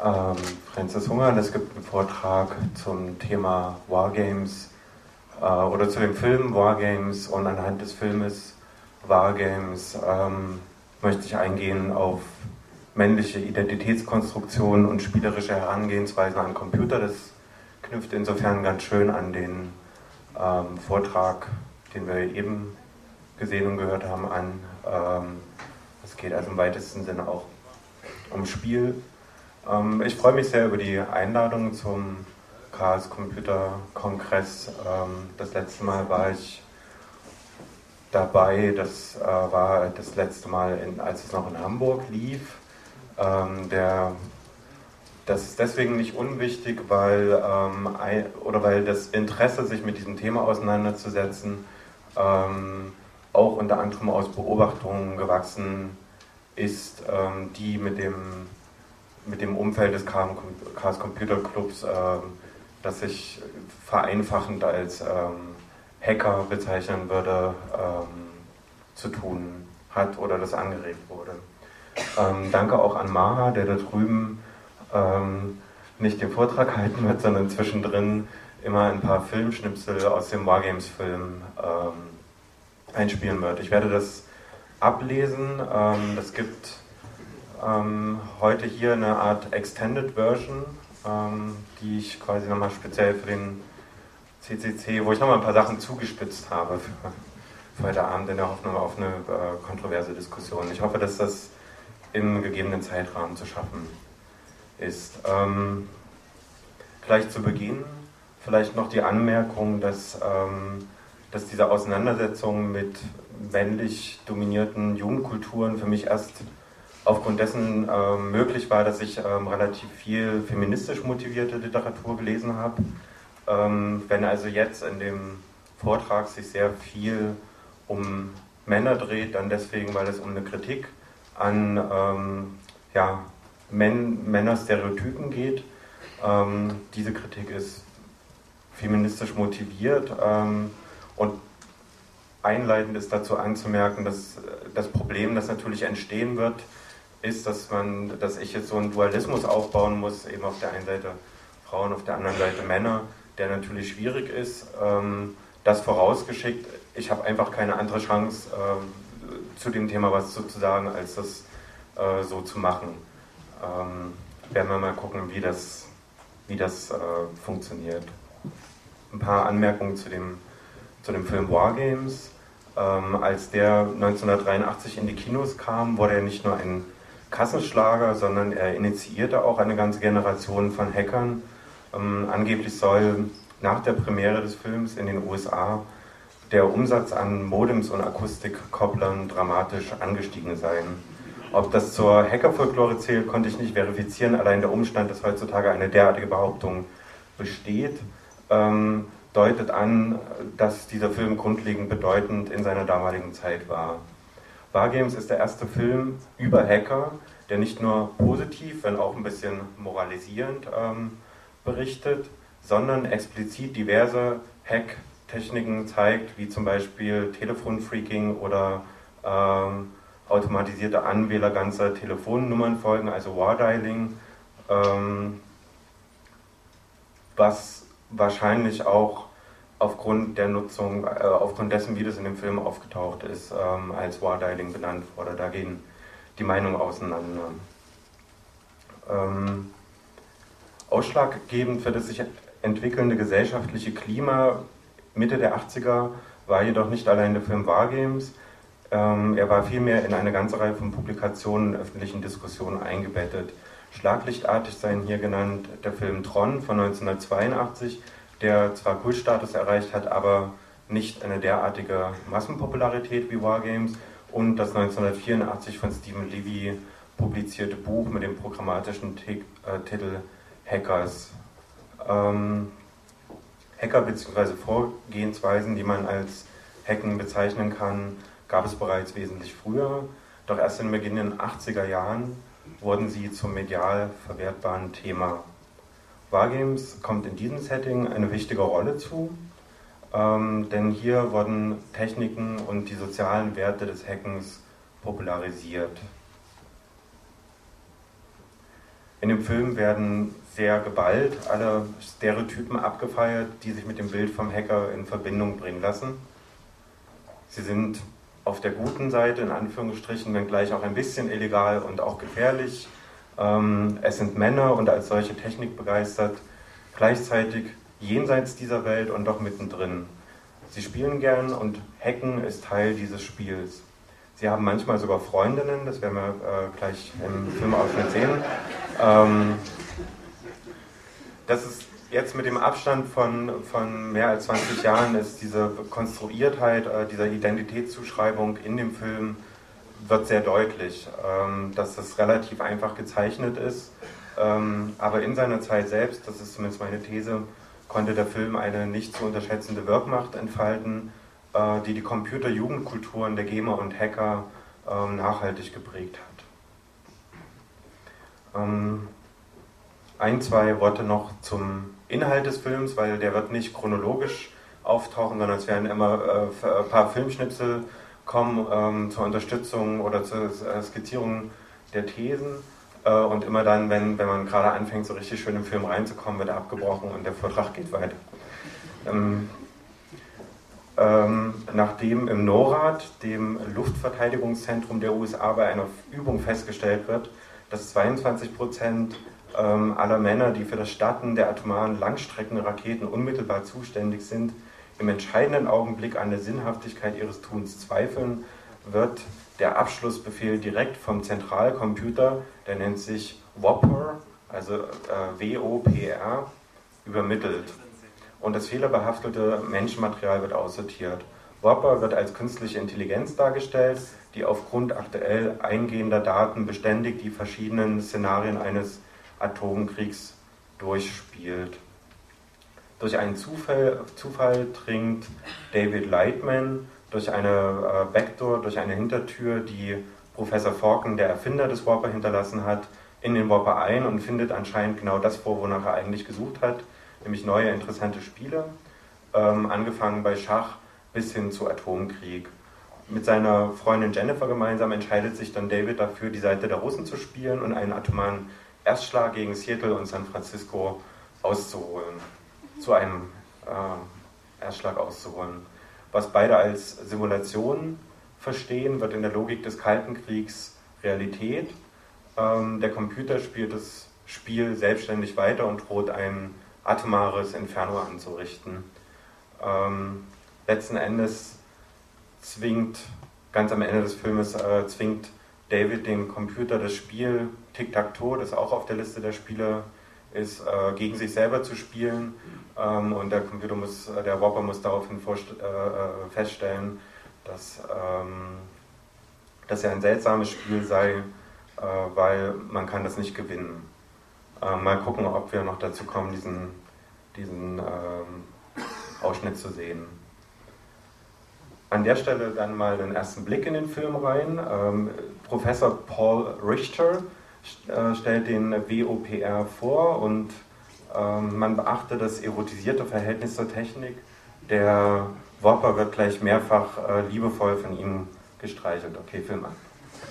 ähm, Francis Hunger. Es gibt einen Vortrag zum Thema Wargames oder zu dem Film Wargames, und anhand des Filmes Wargames möchte ich eingehen auf männliche Identitätskonstruktion und spielerische Herangehensweisen an Computer. Das knüpft insofern ganz schön an den Vortrag, den wir eben gesehen und gehört haben, an. Es geht also im weitesten Sinne auch um Spiel. Ich freue mich sehr über die Einladung zum Chaos Computer Kongress. Das letzte Mal war ich dabei, das war das letzte Mal, als es noch in Hamburg lief. Das ist deswegen nicht unwichtig, weil das Interesse, sich mit diesem Thema auseinanderzusetzen, auch unter anderem aus Beobachtungen gewachsen ist, die mit dem Umfeld des Chaos Computer Clubs, das ich vereinfachend als Hacker bezeichnen würde, zu tun hat oder das angeregt wurde. Danke auch an Mara, der da drüben nicht den Vortrag halten wird, sondern zwischendrin immer ein paar Filmschnipsel aus dem Wargames-Film einspielen wird. Ich werde das ablesen. Das gibt heute hier eine Art Extended Version, die ich quasi nochmal speziell für den CCC, wo ich nochmal ein paar Sachen zugespitzt habe für heute Abend in der Hoffnung auf eine kontroverse Diskussion. Ich hoffe, dass das im gegebenen Zeitrahmen zu schaffen ist. Gleich zu Beginn vielleicht noch die Anmerkung, dass diese Auseinandersetzung mit männlich dominierten Jugendkulturen für mich erst aufgrund dessen möglich war, dass ich relativ viel feministisch motivierte Literatur gelesen habe. Wenn also jetzt in dem Vortrag sich sehr viel um Männer dreht, dann deswegen, weil es um eine Kritik an Männerstereotypen geht. Diese Kritik ist feministisch motiviert und einleitend ist dazu anzumerken, dass das Problem, das natürlich entstehen wird, ist, dass ich jetzt so einen Dualismus aufbauen muss, eben auf der einen Seite Frauen, auf der anderen Seite Männer, der natürlich schwierig ist. Das vorausgeschickt, ich habe einfach keine andere Chance, zu dem Thema was zu sagen, als das so zu machen. Werden wir mal gucken, wie das funktioniert. Ein paar Anmerkungen zu dem Film Wargames. Als der 1983 in die Kinos kam, wurde er nicht nur ein Kassenschlager, sondern er initiierte auch eine ganze Generation von Hackern. Angeblich soll nach der Premiere des Films in den USA der Umsatz an Modems und Akustikkopplern dramatisch angestiegen sein. Ob das zur Hackerfolklore zählt, konnte ich nicht verifizieren. Allein der Umstand, dass heutzutage eine derartige Behauptung besteht, deutet an, dass dieser Film grundlegend bedeutend in seiner damaligen Zeit war. Wargames ist der erste Film über Hacker, der nicht nur positiv, wenn auch ein bisschen moralisierend berichtet, sondern explizit diverse Hack-Techniken zeigt, wie zum Beispiel Telefonfreaking oder automatisierte Anwähler ganzer Telefonnummernfolgen, also Wardialing, was wahrscheinlich auch aufgrund der Nutzung, aufgrund dessen, wie das in dem Film aufgetaucht ist, als Wardialing benannt wurde. Da gehen die Meinungen auseinander. Ausschlaggebend für das sich entwickelnde gesellschaftliche Klima Mitte der 80er war jedoch nicht allein der Film Wargames, er war vielmehr in eine ganze Reihe von Publikationen und öffentlichen Diskussionen eingebettet. Schlaglichtartig seien hier genannt der Film Tron von 1982, der zwar Kultstatus erreicht hat, aber nicht eine derartige Massenpopularität wie Wargames, und das 1984 von Stephen Levy publizierte Buch mit dem programmatischen Titel Hackers. Hacker bzw. Vorgehensweisen, die man als Hacken bezeichnen kann, gab es bereits wesentlich früher, doch erst in beginnenden 80er Jahren wurden sie zum medial verwertbaren Thema. Wargames kommt in diesem Setting eine wichtige Rolle zu, denn hier wurden Techniken und die sozialen Werte des Hackens popularisiert. In dem Film werden sehr geballt alle Stereotypen abgefeiert, die sich mit dem Bild vom Hacker in Verbindung bringen lassen. Sie sind auf der guten Seite, in Anführungsstrichen, wenngleich auch ein bisschen illegal und auch gefährlich. Es sind Männer und als solche Technik begeistert, gleichzeitig jenseits dieser Welt und doch mittendrin. Sie spielen gern und Hacken ist Teil dieses Spiels. Sie haben manchmal sogar Freundinnen, das werden wir gleich im Filmausschnitt sehen. Das ist jetzt mit dem Abstand von mehr als 20 Jahren, ist diese Konstruiertheit dieser Identitätszuschreibung in dem Film wird sehr deutlich, dass das relativ einfach gezeichnet ist, aber in seiner Zeit selbst, das ist zumindest meine These, konnte der Film eine nicht zu unterschätzende Wirkmacht entfalten, die die Computerjugendkulturen der Gamer und Hacker nachhaltig geprägt hat. Ein, zwei Worte noch zum Inhalt des Films, weil der wird nicht chronologisch auftauchen, sondern es werden immer ein paar Filmschnipsel kommen zur Unterstützung oder zur Skizzierung der Thesen. Und immer dann, wenn man gerade anfängt, so richtig schön im Film reinzukommen, wird er abgebrochen und der Vortrag geht weiter. Nachdem im NORAD, dem Luftverteidigungszentrum der USA, bei einer Übung festgestellt wird, dass 22% aller Männer, die für das Starten der atomaren Langstreckenraketen unmittelbar zuständig sind, im entscheidenden Augenblick an der Sinnhaftigkeit ihres Tuns zweifeln, wird der Abschlussbefehl direkt vom Zentralcomputer, der nennt sich WOPR, also WOPR, übermittelt. Und das fehlerbehaftete Menschenmaterial wird aussortiert. WOPR wird als künstliche Intelligenz dargestellt, die aufgrund aktuell eingehender Daten beständig die verschiedenen Szenarien eines Atomkriegs durchspielt. Durch einen Zufall dringt David Lightman durch eine Backdoor, durch eine Hintertür, die Professor Falken, der Erfinder des WOPR, hinterlassen hat, in den WOPR ein und findet anscheinend genau das vor, wonach er eigentlich gesucht hat, nämlich neue interessante Spiele, angefangen bei Schach bis hin zu Atomkrieg. Mit seiner Freundin Jennifer gemeinsam entscheidet sich dann David dafür, die Seite der Russen zu spielen und einen atomaren Erstschlag gegen Seattle und San Francisco auszuholen, zu einem Erstschlag auszuholen. Was beide als Simulation verstehen, wird in der Logik des Kalten Kriegs Realität. Der Computer spielt das Spiel selbstständig weiter und droht ein atomares Inferno anzurichten. Letzten Endes ganz am Ende des Filmes, zwingt David den Computer das Spiel Tic-Tac-Toe, das auch auf der Liste der Spiele ist, gegen sich selber zu spielen. Und der WOPR muss daraufhin feststellen, dass ja ein seltsames Spiel sei, weil man kann das nicht gewinnen. Mal gucken, ob wir noch dazu kommen, diesen Ausschnitt zu sehen. An der Stelle dann mal den ersten Blick in den Film rein. Professor Paul Richter stellt den WOPR vor und man beachte das erotisierte Verhältnis zur Technik. Der WOPR wird gleich mehrfach liebevoll von ihm gestreichelt. Okay, Film an.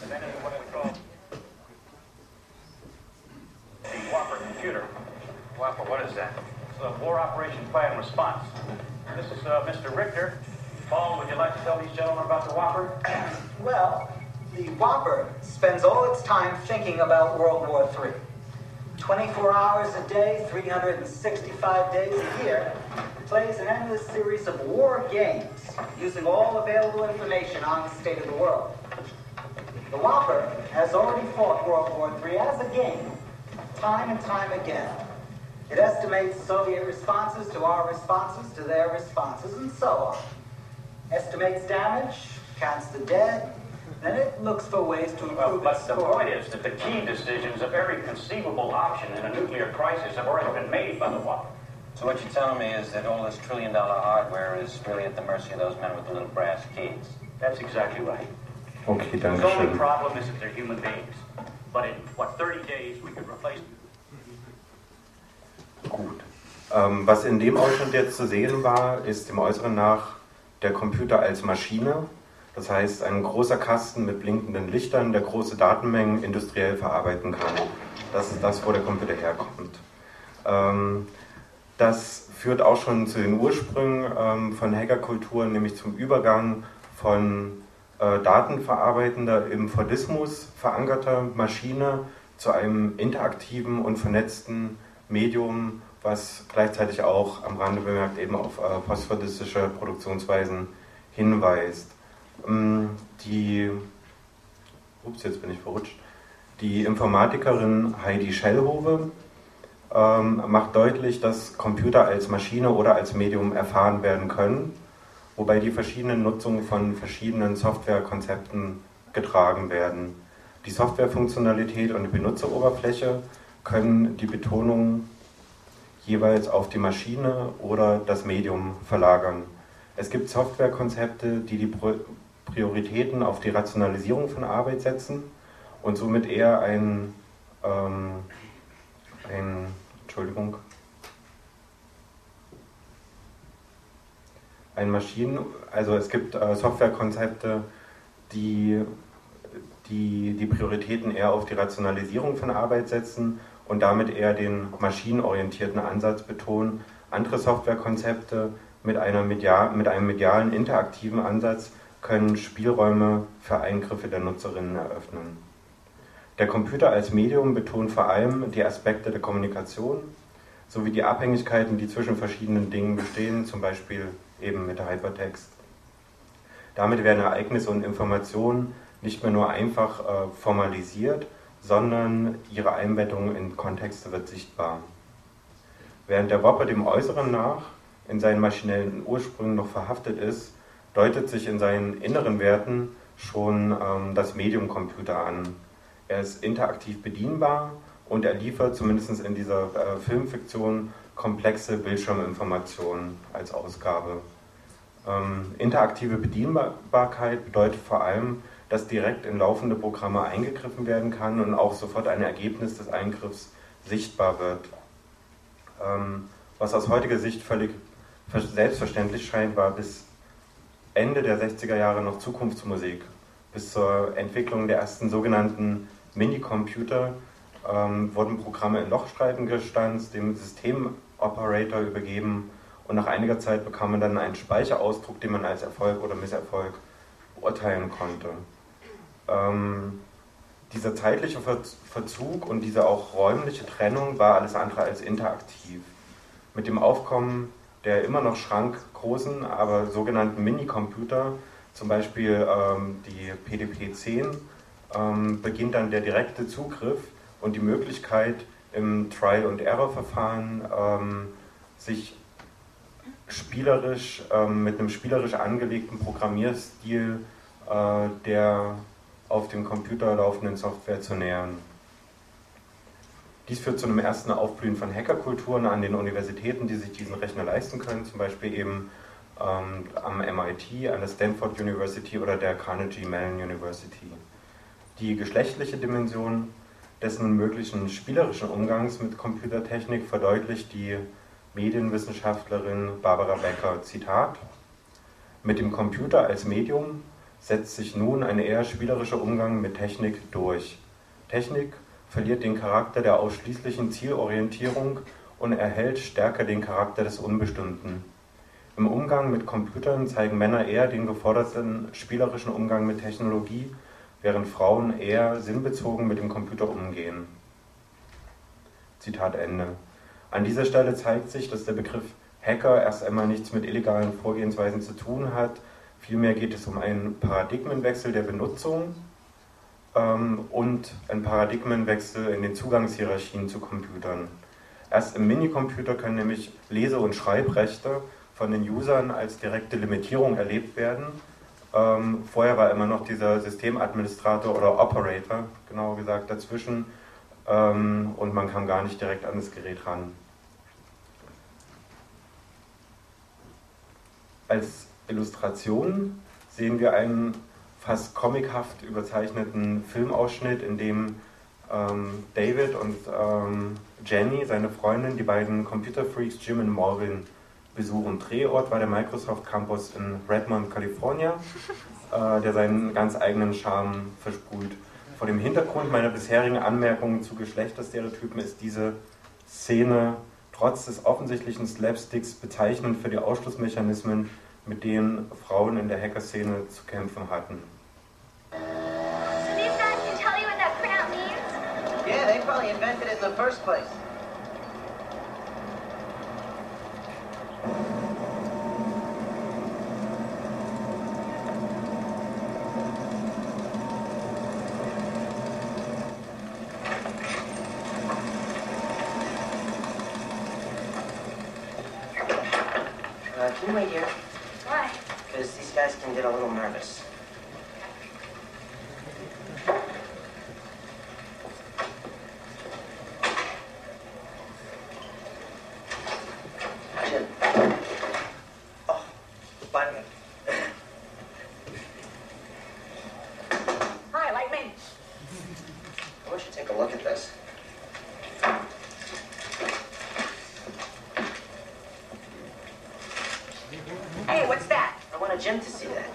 WOPR, what is that? It's a War Operation Plan Response. This is Mr. Richter. Paul, would you like to tell these gentlemen about the WOPR? Well, the WOPR spends all its time thinking about World War III. 24 hours a day, 365 days a year, plays an endless series of war games using all available information on the state of the world. The WOPR has already fought World War III as a game, time and time again. It estimates Soviet responses to our responses to their responses, and so on. Estimates damage, counts the dead, then it looks for ways to improve its score. But the point is that the key decisions of every conceivable option in a nuclear crisis have already been made by the WOPR. So what you're telling me is that all this trillion-dollar hardware is really at the mercy of those men with the little brass keys. That's exactly right. Okay, danke The only schön. problem is that they're human beings. But in, 30 days we could replace them. Gut. Was in dem Ausschnitt jetzt zu sehen war, ist dem Äußeren nach der Computer als Maschine, Das heißt, ein großer Kasten mit blinkenden Lichtern, der große Datenmengen industriell verarbeiten kann. Das ist das, wo der Computer herkommt. Das führt auch schon zu den Ursprüngen von Hackerkulturen, nämlich zum Übergang von datenverarbeitender, im Fordismus verankerter Maschine zu einem interaktiven und vernetzten Medium, was gleichzeitig auch am Rande bemerkt eben auf postfordistische Produktionsweisen hinweist. Jetzt bin ich verrutscht. Die Informatikerin Heidi Schellhove macht deutlich, dass Computer als Maschine oder als Medium erfahren werden können, wobei die verschiedenen Nutzungen von verschiedenen Softwarekonzepten getragen werden. Die Softwarefunktionalität und die Benutzeroberfläche können die Betonung jeweils auf die Maschine oder das Medium verlagern. Es gibt Softwarekonzepte, die die Prioritäten auf die Rationalisierung von Arbeit setzen und somit eher also es gibt Softwarekonzepte, die Prioritäten eher auf die Rationalisierung von Arbeit setzen und damit eher den maschinenorientierten Ansatz betonen. Andere Softwarekonzepte mit einem medialen, interaktiven Ansatz können Spielräume für Eingriffe der Nutzerinnen eröffnen. Der Computer als Medium betont vor allem die Aspekte der Kommunikation sowie die Abhängigkeiten, die zwischen verschiedenen Dingen bestehen, zum Beispiel eben mit Hypertext. Damit werden Ereignisse und Informationen nicht mehr nur einfach formalisiert, sondern ihre Einbettung in Kontexte wird sichtbar. Während der Whopper dem Äußeren nach in seinen maschinellen Ursprüngen noch verhaftet ist, deutet sich in seinen inneren Werten schon das Medium Computer an. Er ist interaktiv bedienbar und er liefert zumindest in dieser Filmfiktion komplexe Bildschirminformationen als Ausgabe. Interaktive Bedienbarkeit bedeutet vor allem, dass direkt in laufende Programme eingegriffen werden kann und auch sofort ein Ergebnis des Eingriffs sichtbar wird. Was aus heutiger Sicht völlig selbstverständlich scheint, war bis Ende der 60er Jahre noch Zukunftsmusik. Bis zur Entwicklung der ersten sogenannten Minicomputer wurden Programme in Lochstreifen gestanzt, dem Systemoperator übergeben und nach einiger Zeit bekam man dann einen Speicherausdruck, den man als Erfolg oder Misserfolg beurteilen konnte. Dieser zeitliche Verzug und diese auch räumliche Trennung war alles andere als interaktiv. Mit dem Aufkommen der immer noch schrankgroßen, aber sogenannten Minicomputer, zum Beispiel die PDP-10, beginnt dann der direkte Zugriff und die Möglichkeit im Trial-and-Error-Verfahren sich spielerisch mit einem spielerisch angelegten Programmierstil der auf dem Computer laufenden Software zu nähern. Dies führt zu einem ersten Aufblühen von Hackerkulturen an den Universitäten, die sich diesen Rechner leisten können, zum Beispiel eben am MIT, an der Stanford University oder der Carnegie Mellon University. Die geschlechtliche Dimension dessen möglichen spielerischen Umgangs mit Computertechnik verdeutlicht die Medienwissenschaftlerin Barbara Becker, Zitat: Mit dem Computer als Medium setzt sich nun ein eher spielerischer Umgang mit Technik durch. Technik verliert den Charakter der ausschließlichen Zielorientierung und erhält stärker den Charakter des Unbestimmten. Im Umgang mit Computern zeigen Männer eher den geforderten spielerischen Umgang mit Technologie, während Frauen eher sinnbezogen mit dem Computer umgehen. Zitat Ende. An dieser Stelle zeigt sich, dass der Begriff Hacker erst einmal nichts mit illegalen Vorgehensweisen zu tun hat. Vielmehr geht es um einen Paradigmenwechsel der Benutzung und einen Paradigmenwechsel in den Zugangshierarchien zu Computern. Erst im Minicomputer können nämlich Lese- und Schreibrechte von den Usern als direkte Limitierung erlebt werden. Vorher war immer noch dieser Systemadministrator oder Operator, genauer gesagt, dazwischen und man kam gar nicht direkt an das Gerät ran. Als Illustration sehen wir einen fast comichaft überzeichneten Filmausschnitt, in dem David und Jenny, seine Freundin, die beiden Computerfreaks Jim und Morgan besuchen. Drehort war der Microsoft Campus in Redmond, Kalifornien. der seinen ganz eigenen Charme versprüht. Vor dem Hintergrund meiner bisherigen Anmerkungen zu Geschlechterstereotypen ist diese Szene trotz des offensichtlichen Slapsticks bezeichnend für die Ausschlussmechanismen, mit denen Frauen in der Hacker-Szene zu kämpfen hatten. So these guys can tell you what that printout means? Yeah, they probably invented it in the first place. Can you wait here? Why? Because these guys can get a little nervous. Jim. Oh, wait a minute. Hi, Lightman. I want you to take a look at this. Hey, what's that? I wanted Jim to see that.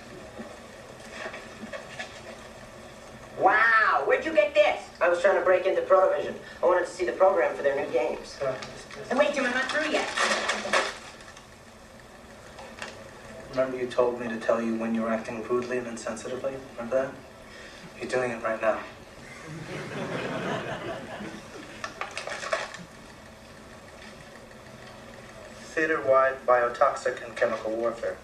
Wow, where'd you get this? I was trying to break into Protovision. I wanted to see the program for their new games. And wait, Jim, I'm not through yet. Remember you told me to tell you when you were acting rudely and insensitively? Remember that? You're doing it right now. Theater-wide biotoxic and chemical warfare.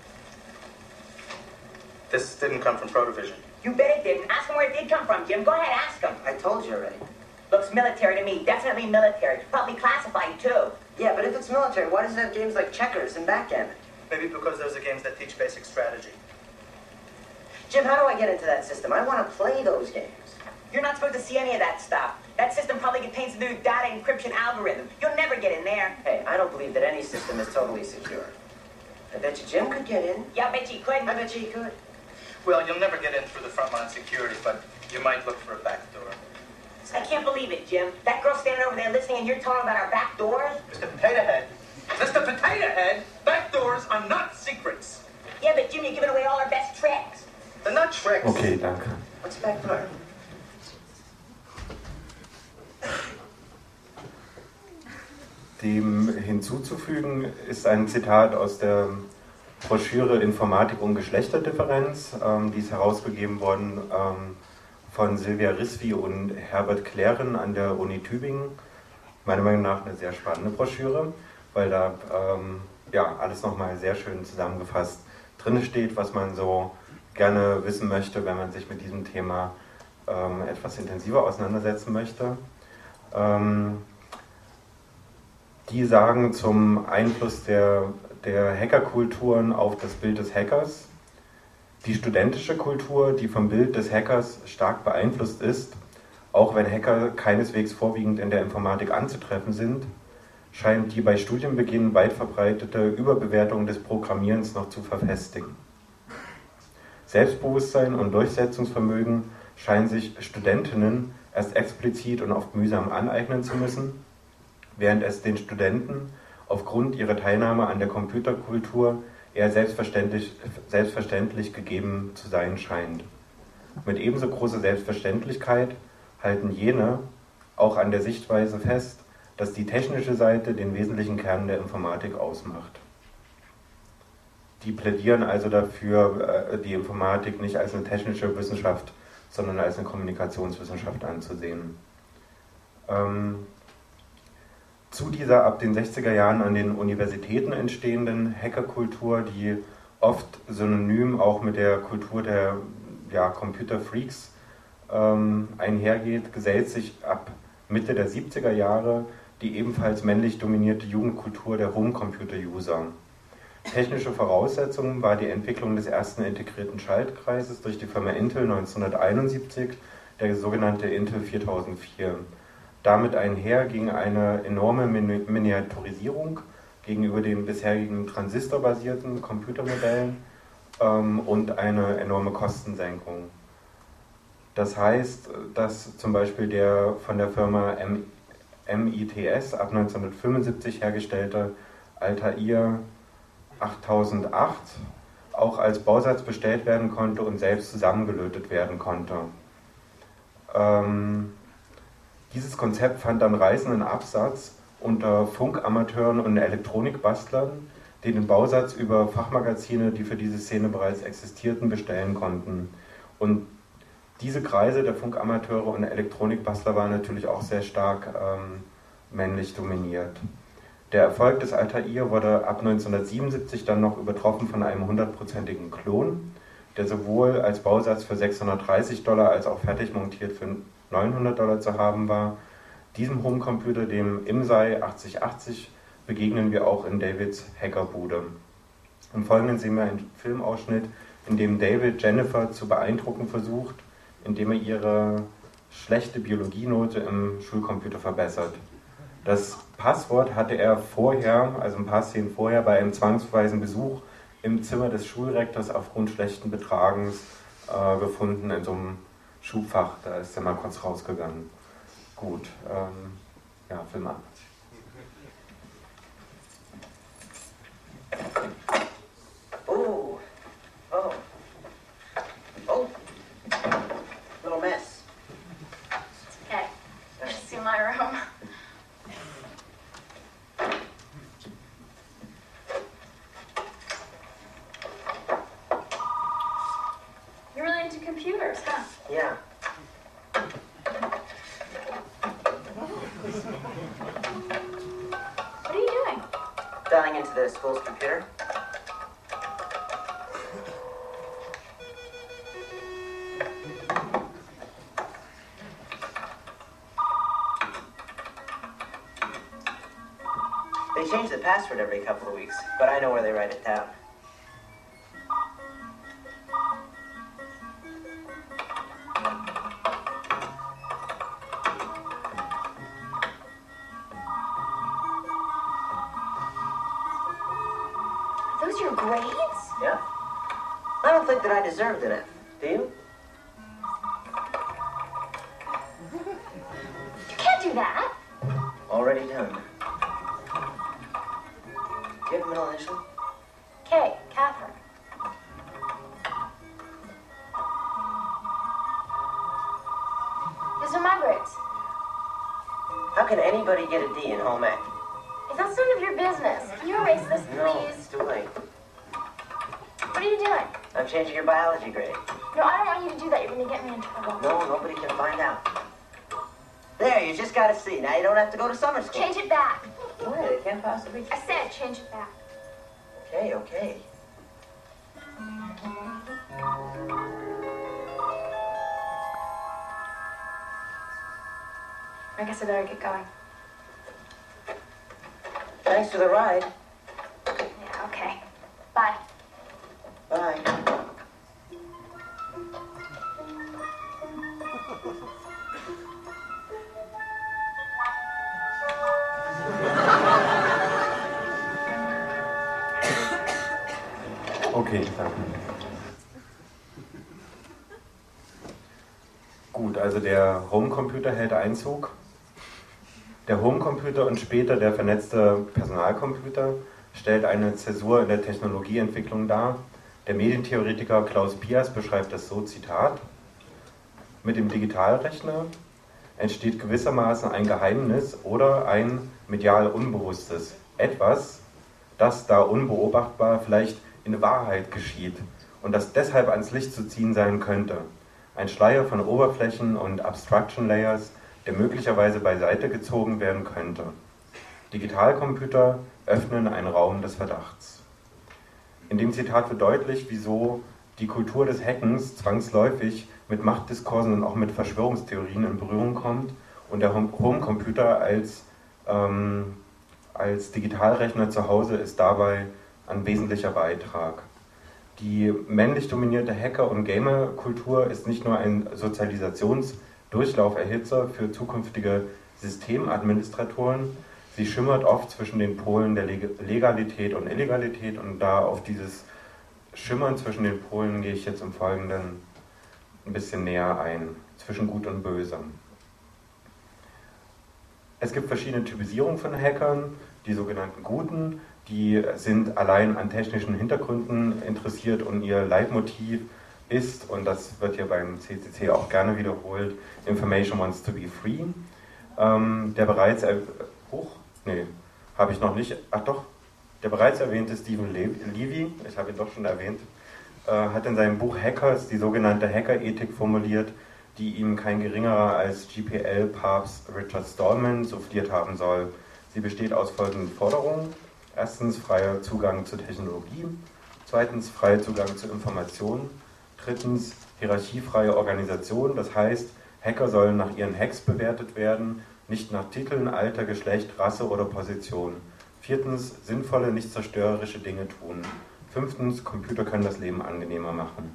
This didn't come from Protovision. You bet it didn't. Ask him where it did come from, Jim. Go ahead, ask him. I told you already. Looks military to me. Definitely military. Probably classified, too. Yeah, but if it's military, why does it have games like checkers and backgammon? Maybe because those are games that teach basic strategy. Jim, how do I get into that system? I want to play those games. You're not supposed to see any of that stuff. That system probably contains the new data encryption algorithm. You'll never get in there. Hey, I don't believe that any system is totally secure. I bet you Jim could get in. Yeah, I bet you could. I bet you he could. Well, you'll never get in through the frontline security, but you might look for a back door. I can't believe it, Jim. That girl standing over there listening and you're talking about our back doors? Mr. Potato Head. Mr. Potato Head, back doors are not secrets. Yeah, but Jim, you're giving away all our best tricks. They're not tricks. Okay, danke. What's back door? Dem hinzuzufügen ist ein Zitat aus der Broschüre Informatik und Geschlechterdifferenz, die ist herausgegeben worden von Silvia Risvi und Herbert Klären an der Uni Tübingen. Meiner Meinung nach eine sehr spannende Broschüre, weil da alles nochmal sehr schön zusammengefasst drin steht, was man so gerne wissen möchte, wenn man sich mit diesem Thema etwas intensiver auseinandersetzen möchte. Die sagen zum Einfluss der Hackerkulturen auf das Bild des Hackers: Die studentische Kultur, die vom Bild des Hackers stark beeinflusst ist, auch wenn Hacker keineswegs vorwiegend in der Informatik anzutreffen sind, scheint die bei Studienbeginn weit verbreitete Überbewertung des Programmierens noch zu verfestigen. Selbstbewusstsein und Durchsetzungsvermögen scheinen sich Studentinnen erst explizit und oft mühsam aneignen zu müssen, während es den Studenten aufgrund ihrer Teilnahme an der Computerkultur eher selbstverständlich gegeben zu sein scheint. Mit ebenso großer Selbstverständlichkeit halten jene auch an der Sichtweise fest, dass die technische Seite den wesentlichen Kern der Informatik ausmacht. Die plädieren also dafür, die Informatik nicht als eine technische Wissenschaft, sondern als eine Kommunikationswissenschaft anzusehen. Zu dieser ab den 60er Jahren an den Universitäten entstehenden Hackerkultur, die oft synonym auch mit der Kultur der Computerfreaks einhergeht, gesellt sich ab Mitte der 70er Jahre die ebenfalls männlich dominierte Jugendkultur der Homecomputer-User. Technische Voraussetzung war die Entwicklung des ersten integrierten Schaltkreises durch die Firma Intel 1971, der sogenannte Intel 4004. Damit einher ging eine enorme Miniaturisierung gegenüber den bisherigen transistorbasierten Computermodellen und eine enorme Kostensenkung. Das heißt, dass zum Beispiel der von der Firma MITS ab 1975 hergestellte Altair 8008 auch als Bausatz bestellt werden konnte und selbst zusammengelötet werden konnte. Dieses Konzept fand dann reißenden Absatz unter Funkamateuren und Elektronikbastlern, die den Bausatz über Fachmagazine, die für diese Szene bereits existierten, bestellen konnten. Und diese Kreise der Funkamateure und Elektronikbastler waren natürlich auch sehr stark männlich dominiert. Der Erfolg des Altair wurde ab 1977 dann noch übertroffen von einem 100%igen Klon, der sowohl als Bausatz für $630 als auch fertig montiert für $900 zu haben war. Diesem Homecomputer, dem IMSEI 8080, begegnen wir auch in Davids Hackerbude. Im Folgenden sehen wir einen Filmausschnitt, in dem David Jennifer zu beeindrucken versucht, indem er ihre schlechte Biologienote im Schulcomputer verbessert. Das Passwort hatte er vorher, also ein paar Szenen vorher, bei einem zwangsweisen Besuch im Zimmer des Schulrektors aufgrund schlechten Betragens gefunden, in so einem Schubfach. Da ist er mal kurz rausgegangen. Gut, ja, Film ab. Oh. Oh. Oh. Little mess. Okay, you should see my room. You're really into computers, huh? Yeah. What are you doing? Dialing into the school's computer. They change the password every couple of weeks, but I know where they write it down. Those your grades? Yeah? I don't think that I deserved an F. Do you? You can't do that. Already done. Do you have a middle initial? K, Catherine. These are my grades. How can anybody get a D in home ec? Is that none of your business? Can you erase this, No, please? it's too late. What are you doing? I'm changing your biology grade. No, I don't want you to do that. You're gonna get me in trouble. No, nobody can find out. There, you just got a C. Now you don't have to go to summer school. Change it back. Why? It can't possibly. I said change it back. Okay, okay. I guess I better get going. Thanks for the ride. Yeah, okay. Bye. Bye. Okay, danke. Gut, also der Homecomputer hält Einzug. Der Homecomputer und später der vernetzte Personalcomputer stellt eine Zäsur in der Technologieentwicklung dar. Der Medientheoretiker Klaus Pias beschreibt das so, Zitat: Mit dem Digitalrechner entsteht gewissermaßen ein Geheimnis oder ein medial Unbewusstes. Etwas, das da unbeobachtbar vielleicht in Wahrheit geschieht und das deshalb ans Licht zu ziehen sein könnte. Ein Schleier von Oberflächen und Abstraction Layers, der möglicherweise beiseite gezogen werden könnte. Digitalcomputer öffnen einen Raum des Verdachts. In dem Zitat wird deutlich, wieso die Kultur des Hackens zwangsläufig mit Machtdiskursen und auch mit Verschwörungstheorien in Berührung kommt und der Homecomputer als Digitalrechner zu Hause ist dabei ein wesentlicher Beitrag. Die männlich dominierte Hacker- und Gamer-Kultur ist nicht nur ein Sozialisationsdurchlauferhitzer für zukünftige Systemadministratoren, sie schimmert oft zwischen den Polen der Legalität und Illegalität und da auf dieses Schimmern zwischen den Polen gehe ich jetzt im Folgenden ein bisschen näher ein, zwischen Gut und Böse. Es gibt verschiedene Typisierungen von Hackern, die sogenannten Guten, die sind allein an technischen Hintergründen interessiert und ihr Leitmotiv ist, und das wird hier beim CCC auch gerne wiederholt, Information wants to be free. Der bereits der bereits erwähnte Stephen Levy, ich habe ihn doch schon erwähnt, hat in seinem Buch Hackers die sogenannte Hackerethik formuliert, die ihm kein geringerer als GPL-Papst Richard Stallman souffliert haben soll. Sie besteht aus folgenden Forderungen. Erstens, freier Zugang zur Technologie. Zweitens, freier Zugang zu Informationen. Drittens, hierarchiefreie Organisation. Das heißt, Hacker sollen nach ihren Hacks bewertet werden, nicht nach Titeln, Alter, Geschlecht, Rasse oder Position. Viertens, sinnvolle, nicht zerstörerische Dinge tun. Fünftens, Computer können das Leben angenehmer machen.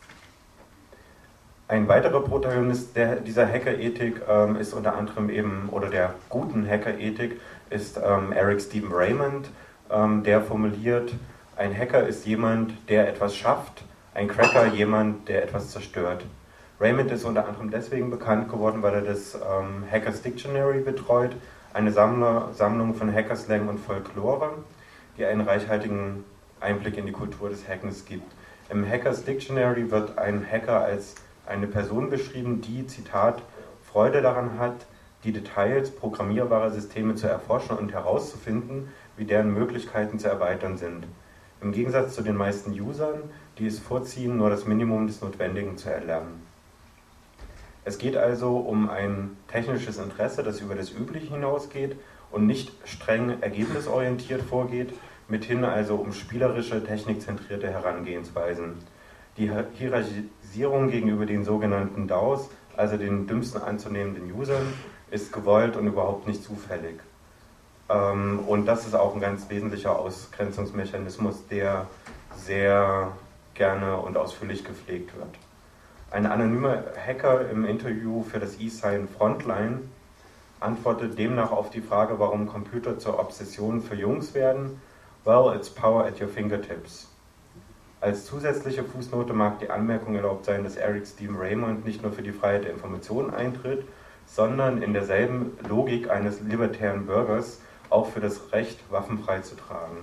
Ein weiterer Protagonist dieser Hackerethik ist unter anderem eben, oder der guten Hackerethik, ist Eric Stephen Raymond, der formuliert, ein Hacker ist jemand, der etwas schafft, ein Cracker jemand, der etwas zerstört. Raymond ist unter anderem deswegen bekannt geworden, weil er das Hackers Dictionary betreut, eine Sammlung von Hackerslang und Folklore, die einen reichhaltigen Einblick in die Kultur des Hackens gibt. Im Hackers Dictionary wird ein Hacker als eine Person beschrieben, die, Zitat, Freude daran hat, die Details programmierbarer Systeme zu erforschen und herauszufinden, wie deren Möglichkeiten zu erweitern sind. Im Gegensatz zu den meisten Usern, die es vorziehen, nur das Minimum des Notwendigen zu erlernen. Es geht also um ein technisches Interesse, das über das Übliche hinausgeht und nicht streng ergebnisorientiert vorgeht, mithin also um spielerische, technikzentrierte Herangehensweisen. Die Hierarchisierung gegenüber den sogenannten DAOs, also den dümmsten anzunehmenden Usern, ist gewollt und überhaupt nicht zufällig. Und das ist auch ein ganz wesentlicher Ausgrenzungsmechanismus, der sehr gerne und ausführlich gepflegt wird. Ein anonymer Hacker im Interview für das eSign Frontline antwortet demnach auf die Frage, warum Computer zur Obsession für Jungs werden. Well, it's power at your fingertips. Als zusätzliche Fußnote mag die Anmerkung erlaubt sein, dass Eric Stephen Raymond nicht nur für die Freiheit der Information eintritt, sondern in derselben Logik eines libertären Bürgers auch für das Recht, Waffen frei zu tragen.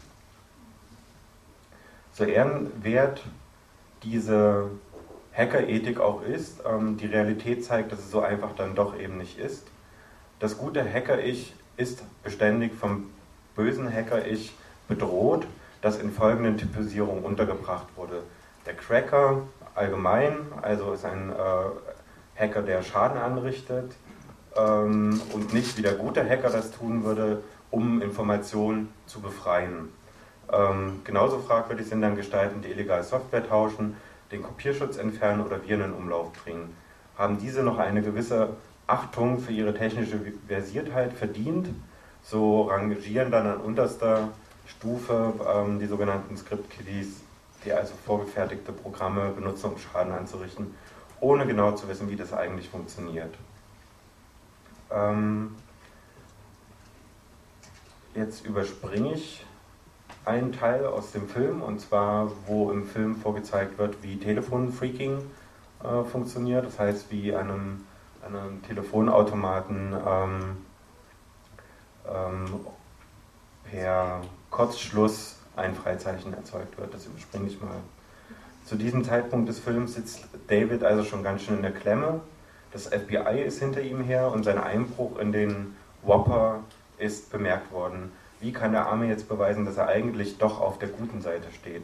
So ehrenwert diese Hackerethik auch ist, die Realität zeigt, dass es so einfach dann doch eben nicht ist. Das gute Hacker-Ich ist beständig vom bösen Hacker-Ich bedroht, das in folgenden Typisierungen untergebracht wurde. Der Cracker allgemein, also ist ein Hacker, der Schaden anrichtet und nicht wie der gute Hacker das tun würde, um Informationen zu befreien. Genauso fragwürdig sind dann Gestalten, die illegal Software tauschen, den Kopierschutz entfernen oder Viren in Umlauf bringen. Haben diese noch eine gewisse Achtung für ihre technische Versiertheit verdient, so rangieren dann an unterster Stufe die sogenannten Script-Kiddies, die also vorgefertigte Programme benutzen, um Schaden anzurichten, ohne genau zu wissen, wie das eigentlich funktioniert. Jetzt überspringe ich einen Teil aus dem Film, und zwar, wo im Film vorgezeigt wird, wie Telefonfreaking funktioniert, das heißt, wie an einem Telefonautomaten per Kurzschluss ein Freizeichen erzeugt wird. Das überspringe ich mal. Zu diesem Zeitpunkt des Films sitzt David also schon ganz schön in der Klemme. Das FBI ist hinter ihm her und sein Einbruch in den Whopper ist bemerkt worden. Wie kann der Arme jetzt beweisen, dass er eigentlich doch auf der guten Seite steht?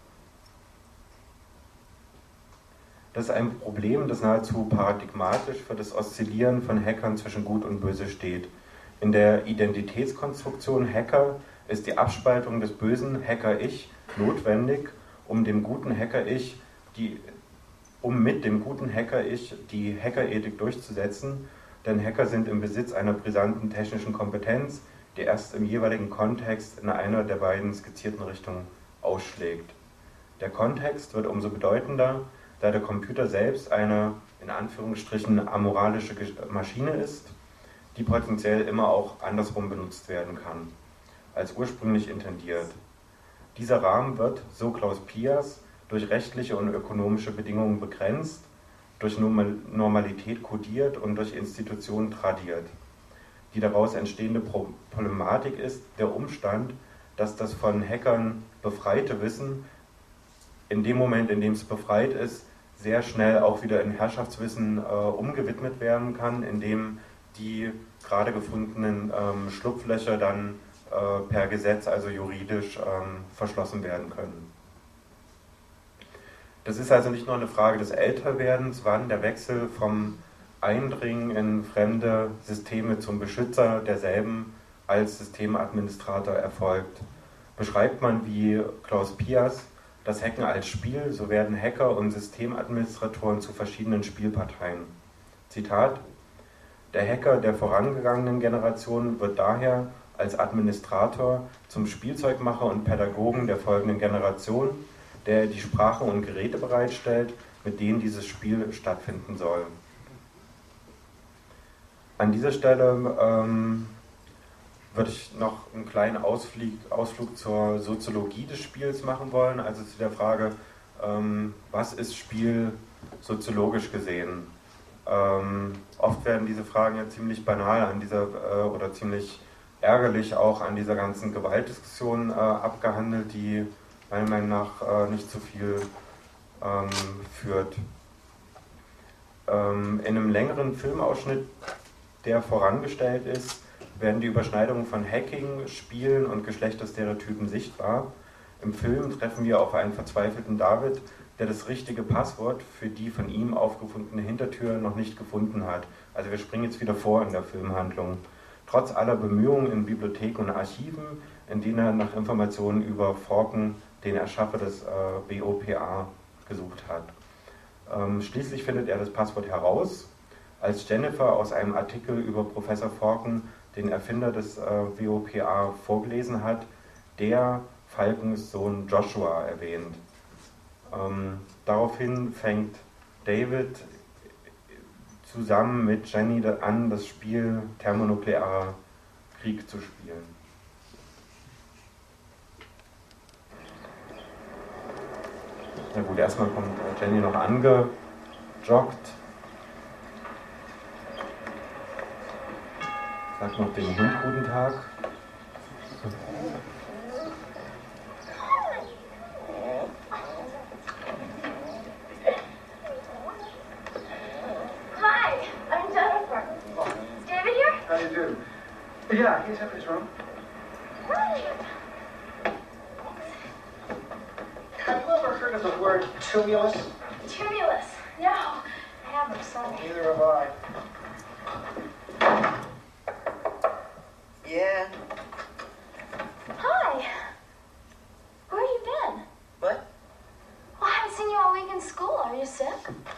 Das ist ein Problem, das nahezu paradigmatisch für das Oszillieren von Hackern zwischen Gut und Böse steht. In der Identitätskonstruktion Hacker ist die Abspaltung des bösen Hacker-Ich notwendig, um mit dem guten Hacker-Ich die Hackerethik durchzusetzen, denn Hacker sind im Besitz einer brisanten technischen Kompetenz, die erst im jeweiligen Kontext in einer der beiden skizzierten Richtungen ausschlägt. Der Kontext wird umso bedeutender, da der Computer selbst eine, in Anführungsstrichen, amoralische Maschine ist, die potenziell immer auch andersrum benutzt werden kann, als ursprünglich intendiert. Dieser Rahmen wird, so Klaus Pias, durch rechtliche und ökonomische Bedingungen begrenzt, durch Normalität kodiert und durch Institutionen tradiert. Die daraus entstehende Problematik ist der Umstand, dass das von Hackern befreite Wissen in dem Moment, in dem es befreit ist, sehr schnell auch wieder in Herrschaftswissen umgewidmet werden kann, indem die gerade gefundenen Schlupflöcher dann per Gesetz, also juridisch, verschlossen werden können. Das ist also nicht nur eine Frage des Älterwerdens, wann der Wechsel vom Eindringen in fremde Systeme zum Beschützer derselben als Systemadministrator erfolgt. Beschreibt man wie Klaus Pias das Hacken als Spiel, so werden Hacker und Systemadministratoren zu verschiedenen Spielparteien. Zitat: Der Hacker der vorangegangenen Generation wird daher als Administrator zum Spielzeugmacher und Pädagogen der folgenden Generation, der die Sprache und Geräte bereitstellt, mit denen dieses Spiel stattfinden soll. An dieser Stelle würde ich noch einen kleinen Ausflug zur Soziologie des Spiels machen wollen, also zu der Frage, was ist Spiel soziologisch gesehen? Oft werden diese Fragen ja ziemlich banal an dieser oder ziemlich ärgerlich auch an dieser ganzen Gewaltdiskussion abgehandelt, die meiner Meinung nach nicht zu viel führt. In einem längeren Filmausschnitt, der vorangestellt ist, werden die Überschneidungen von Hacking, Spielen und Geschlechterstereotypen sichtbar. Im Film treffen wir auf einen verzweifelten David, der das richtige Passwort für die von ihm aufgefundene Hintertür noch nicht gefunden hat. Also wir springen jetzt wieder vor in der Filmhandlung. Trotz aller Bemühungen in Bibliotheken und Archiven, in denen er nach Informationen über Forken, den Erschaffer des BOPA, gesucht hat. Schließlich findet er das Passwort heraus, als Jennifer aus einem Artikel über Professor Forken, den Erfinder des WOPA, vorgelesen hat, der Falkens Sohn Joshua erwähnt. Daraufhin fängt David zusammen mit Jenny an, das Spiel Thermonuklearer Krieg zu spielen. Na gut, erstmal kommt Jenny noch angejoggt. Sagt noch dem Hund guten Tag. Hi, I'm Jennifer. Is David here? How do you do? Yeah, he's up in his room. Hi. Have you ever heard of the word tumulus? Tumulus. No, I haven't, sorry. Neither have I. Yeah. Hi. Where have you been? What? Well, I haven't seen you all week in school. Are you sick?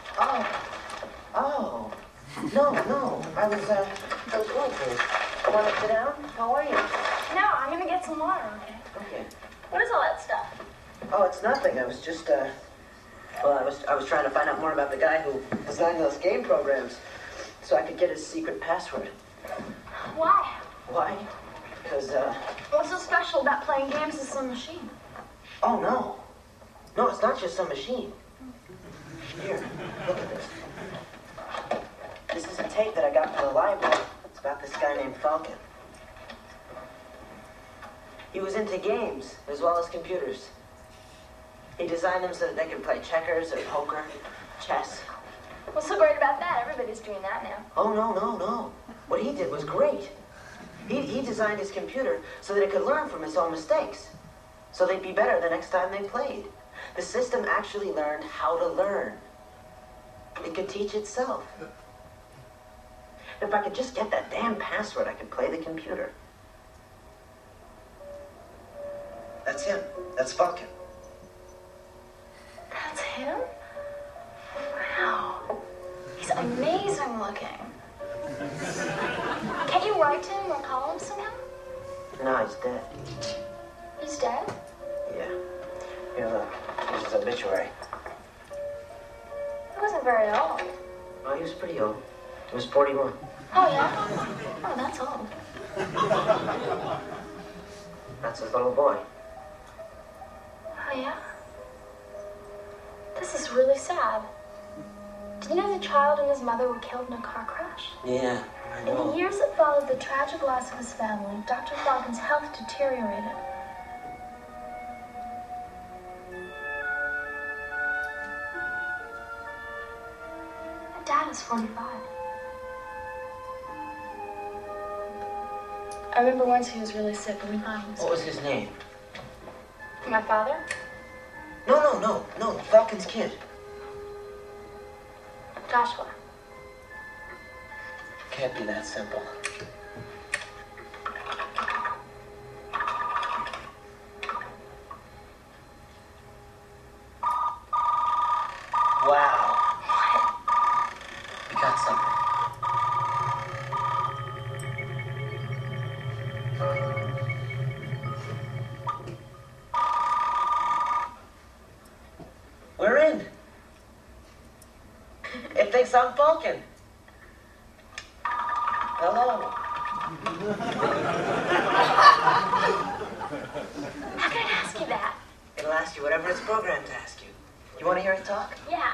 Oh. No. I was going to. Want to sit down? How are you? No, I'm gonna get some water, okay? Okay. What is all that stuff? Oh, it's nothing. I was just, well, I was trying to find out more about the guy who designed those game programs so I could get his secret password. Why? Why? Because, What's so special about playing games with some machine? oh, no. No, it's not just some machine. Here, look at this. This is a tape that I got from the library. It's about this guy named Falcon. He was into games as well as computers. He designed them so that they could play checkers or poker, chess. What's so great about that? Everybody's doing that now. Oh, no. What he did was great. He designed his computer so that it could learn from its own mistakes, so they'd be better the next time they played. The system actually learned how to learn. It could teach itself. If I could just get that damn password, I could play the computer. That's him. That's Falcon. That's him? Wow. He's amazing looking. Can't you write to him or call him somehow? No, he's dead. He's dead? Yeah. Here, look. Here's his obituary. He wasn't very old. Well, he was pretty old. He was 41. Oh, yeah? Oh, that's old. That's his little boy. Oh, yeah? This is really sad. Did you know the child and his mother were killed in a car crash? Yeah, I In the know. years that followed the tragic loss of his family, Dr. Falcon's health deteriorated. Dad is 45. I remember once he was really sick and we found him. What was his name? My father? No, Falcon's kid. Joshua. Can't be that simple. Wow. What? We got something. We're in. It thinks I'm Falcon. Hello. How can I ask you that? It'll ask you whatever it's programmed to ask you. You want to hear it talk? Yeah.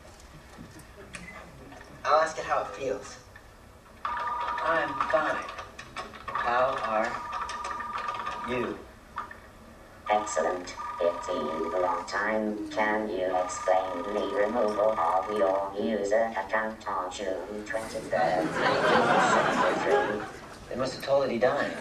I'll ask it how it feels. I'm fine. How are you? Excellent. 15 long time. Can you explain the removal of your user account on June 23rd, 1973? They must have told it he died.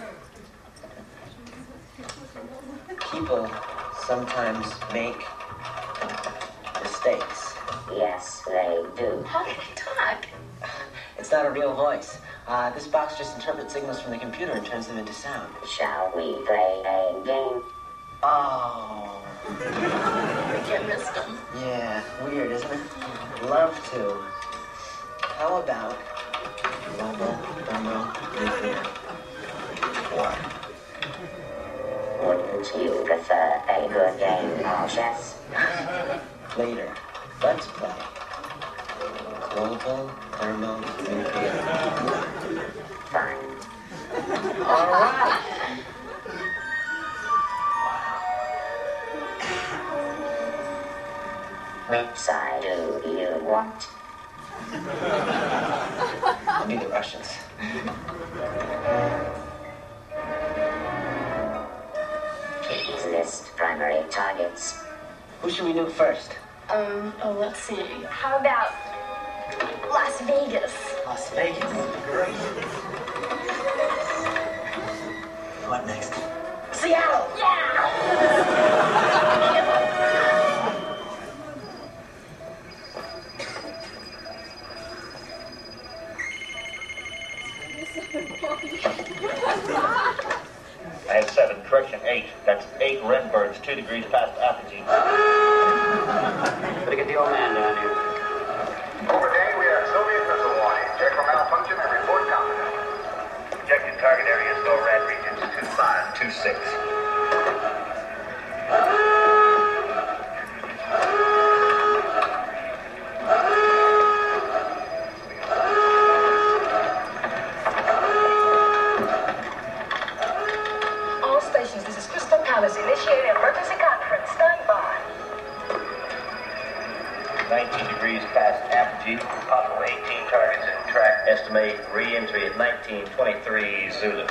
People sometimes make mistakes. Yes, they do. How can he talk? It's not a real voice. This box just interprets signals from the computer and turns them into sound. Shall we play a game? Oh. I think I missed him. Yeah, weird, isn't it? Love to. How about global thermonuclear war? Wouldn't you prefer a good game of chess? Later. Let's play global thermonuclear war. Fine. All right. Which side do you want? I'll be the Russians. Please list primary targets. Who should we nuke first? Let's see. How about Las Vegas? Las Vegas. Great. What next? Seattle! Yeah! I have 7, correction 8. That's 8 Redbirds, 2 degrees past apogee. Better get the old man down here. Overday, we have Soviet missile warning. Check for malfunction and report competent. Projected target area is NORAD regions 2526. All stations, this is Crystal Palace. Initiating emergency conference. Stand by. 19 degrees past apogee. Possible 18 targets in track. Estimate re-entry at 1923 Zulu.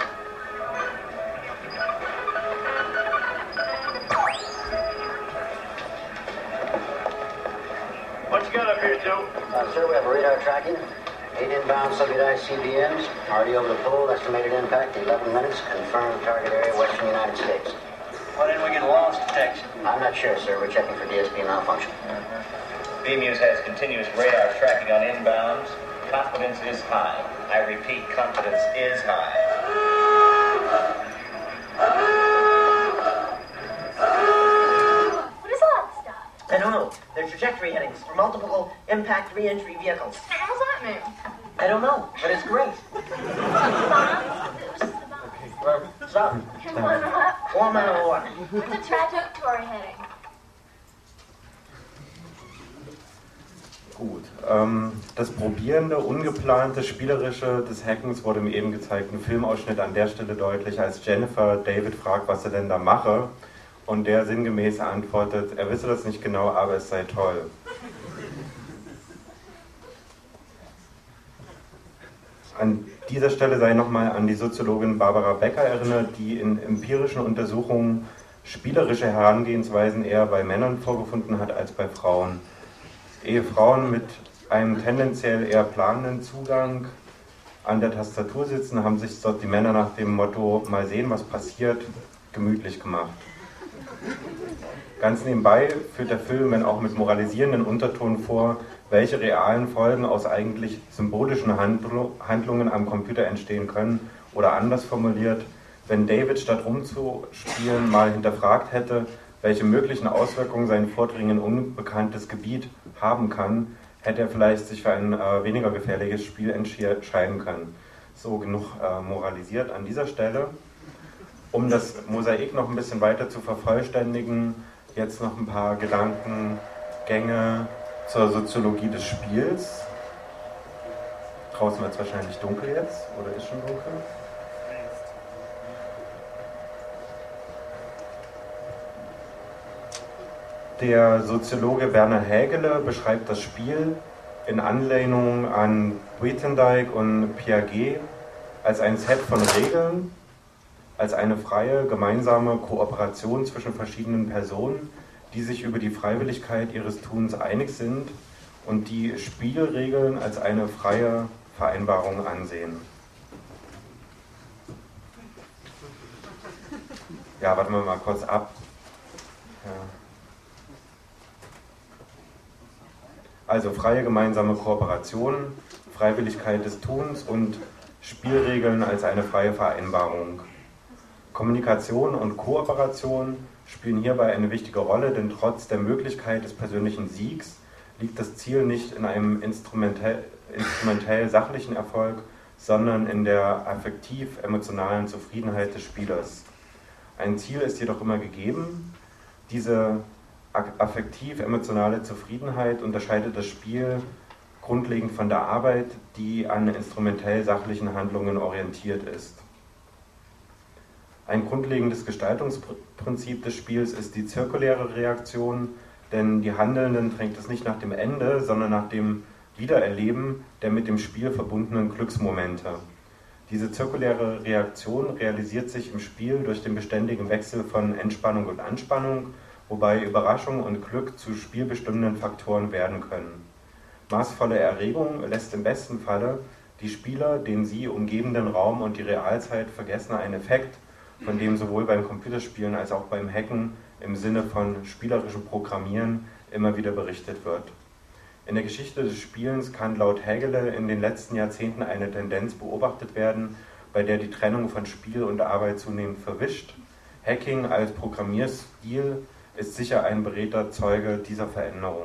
What you got up here, Joe? Sir, we have radar tracking. 8 inbound Soviet ICBMs. Already over the pole. Estimated impact 11 minutes. Confirmed target area Western United States. Why didn't we get loss detection? I'm not sure, sir. We're checking for DSP malfunction. BMUS has continuous radar tracking on inbounds. Confidence is high. I repeat, confidence is high. What is all that stuff? I don't know. They're trajectory headings for multiple impact re-entry vehicles. What does that mean? I don't know, but it's great. Bombs? It was just the bombs. So, And one up. form out of order. What's a trajectory heading? Gut. Das probierende, ungeplante, spielerische des Hackens wurde im eben gezeigten Filmausschnitt an der Stelle deutlich, als Jennifer David fragt, was er denn da mache. Und der sinngemäß antwortet, er wisse das nicht genau, aber es sei toll. An dieser Stelle sei nochmal an die Soziologin Barbara Becker erinnert, die in empirischen Untersuchungen spielerische Herangehensweisen eher bei Männern vorgefunden hat als bei Frauen. Ehefrauen mit einem tendenziell eher planenden Zugang an der Tastatur sitzen, haben sich dort die Männer nach dem Motto "Mal sehen, was passiert" gemütlich gemacht. Ganz nebenbei führt der Film, wenn auch mit moralisierenden Unterton, vor, welche realen Folgen aus eigentlich symbolischen Handlungen am Computer entstehen können, oder anders formuliert, wenn David statt rumzuspielen mal hinterfragt hätte, welche möglichen Auswirkungen sein Vordringen in unbekanntes Gebiet haben kann, hätte er vielleicht sich für ein weniger gefährliches Spiel entscheiden können. So, genug moralisiert an dieser Stelle. Um das Mosaik noch ein bisschen weiter zu vervollständigen, jetzt noch ein paar Gedankengänge zur Soziologie des Spiels. Draußen wird es wahrscheinlich dunkel jetzt, oder ist schon dunkel? Der Soziologe Werner Hägele beschreibt das Spiel in Anlehnung an Grothendieck und Piaget als ein Set von Regeln, als eine freie, gemeinsame Kooperation zwischen verschiedenen Personen, die sich über die Freiwilligkeit ihres Tuns einig sind und die Spielregeln als eine freie Vereinbarung ansehen. Ja, warten wir mal kurz ab. Ja. Also freie gemeinsame Kooperation, Freiwilligkeit des Tuns und Spielregeln als eine freie Vereinbarung. Kommunikation und Kooperation spielen hierbei eine wichtige Rolle, denn trotz der Möglichkeit des persönlichen Siegs liegt das Ziel nicht in einem instrumentell sachlichen Erfolg, sondern in der affektiv-emotionalen Zufriedenheit des Spielers. Ein Ziel ist jedoch immer gegeben. Diese affektiv-emotionale Zufriedenheit unterscheidet das Spiel grundlegend von der Arbeit, die an instrumentell-sachlichen Handlungen orientiert ist. Ein grundlegendes Gestaltungsprinzip des Spiels ist die zirkuläre Reaktion, denn die Handelnden drängt es nicht nach dem Ende, sondern nach dem Wiedererleben der mit dem Spiel verbundenen Glücksmomente. Diese zirkuläre Reaktion realisiert sich im Spiel durch den beständigen Wechsel von Entspannung und Anspannung, wobei Überraschung und Glück zu spielbestimmenden Faktoren werden können. Maßvolle Erregung lässt im besten Falle die Spieler den sie umgebenden Raum und die Realzeit vergessen, einen Effekt, von dem sowohl beim Computerspielen als auch beim Hacken im Sinne von spielerischem Programmieren immer wieder berichtet wird. In der Geschichte des Spielens kann laut Hägele in den letzten Jahrzehnten eine Tendenz beobachtet werden, bei der die Trennung von Spiel und Arbeit zunehmend verwischt. Hacking als Programmierstil ist sicher ein beredter Zeuge dieser Veränderung.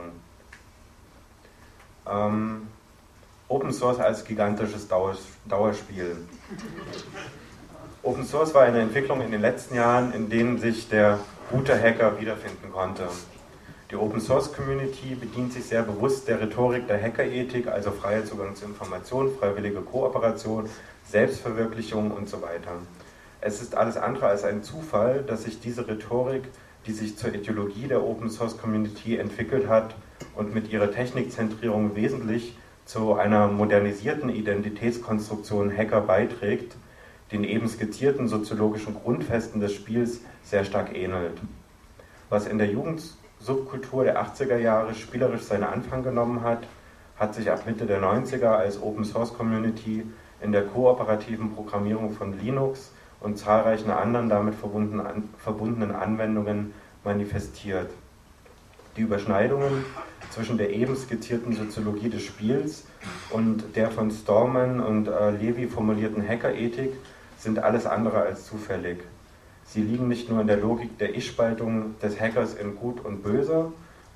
Open Source als gigantisches Dauerspiel. Open Source war eine Entwicklung in den letzten Jahren, in denen sich der gute Hacker wiederfinden konnte. Die Open Source Community bedient sich sehr bewusst der Rhetorik der Hackerethik, also freier Zugang zu Informationen, freiwillige Kooperation, Selbstverwirklichung und so weiter. Es ist alles andere als ein Zufall, dass sich diese Rhetorik, die sich zur Ideologie der Open Source Community entwickelt hat und mit ihrer Technikzentrierung wesentlich zu einer modernisierten Identitätskonstruktion Hacker beiträgt, den eben skizzierten soziologischen Grundfesten des Spiels sehr stark ähnelt. Was in der Jugendsubkultur der 80er Jahre spielerisch seinen Anfang genommen hat, hat sich ab Mitte der 90er als Open Source Community in der kooperativen Programmierung von Linux und zahlreichen anderen damit verbundenen Anwendungen manifestiert. Die Überschneidungen zwischen der eben skizzierten Soziologie des Spiels und der von Stallman und Levy formulierten Hackerethik sind alles andere als zufällig. Sie liegen nicht nur in der Logik der Ich-Spaltung des Hackers in Gut und Böse,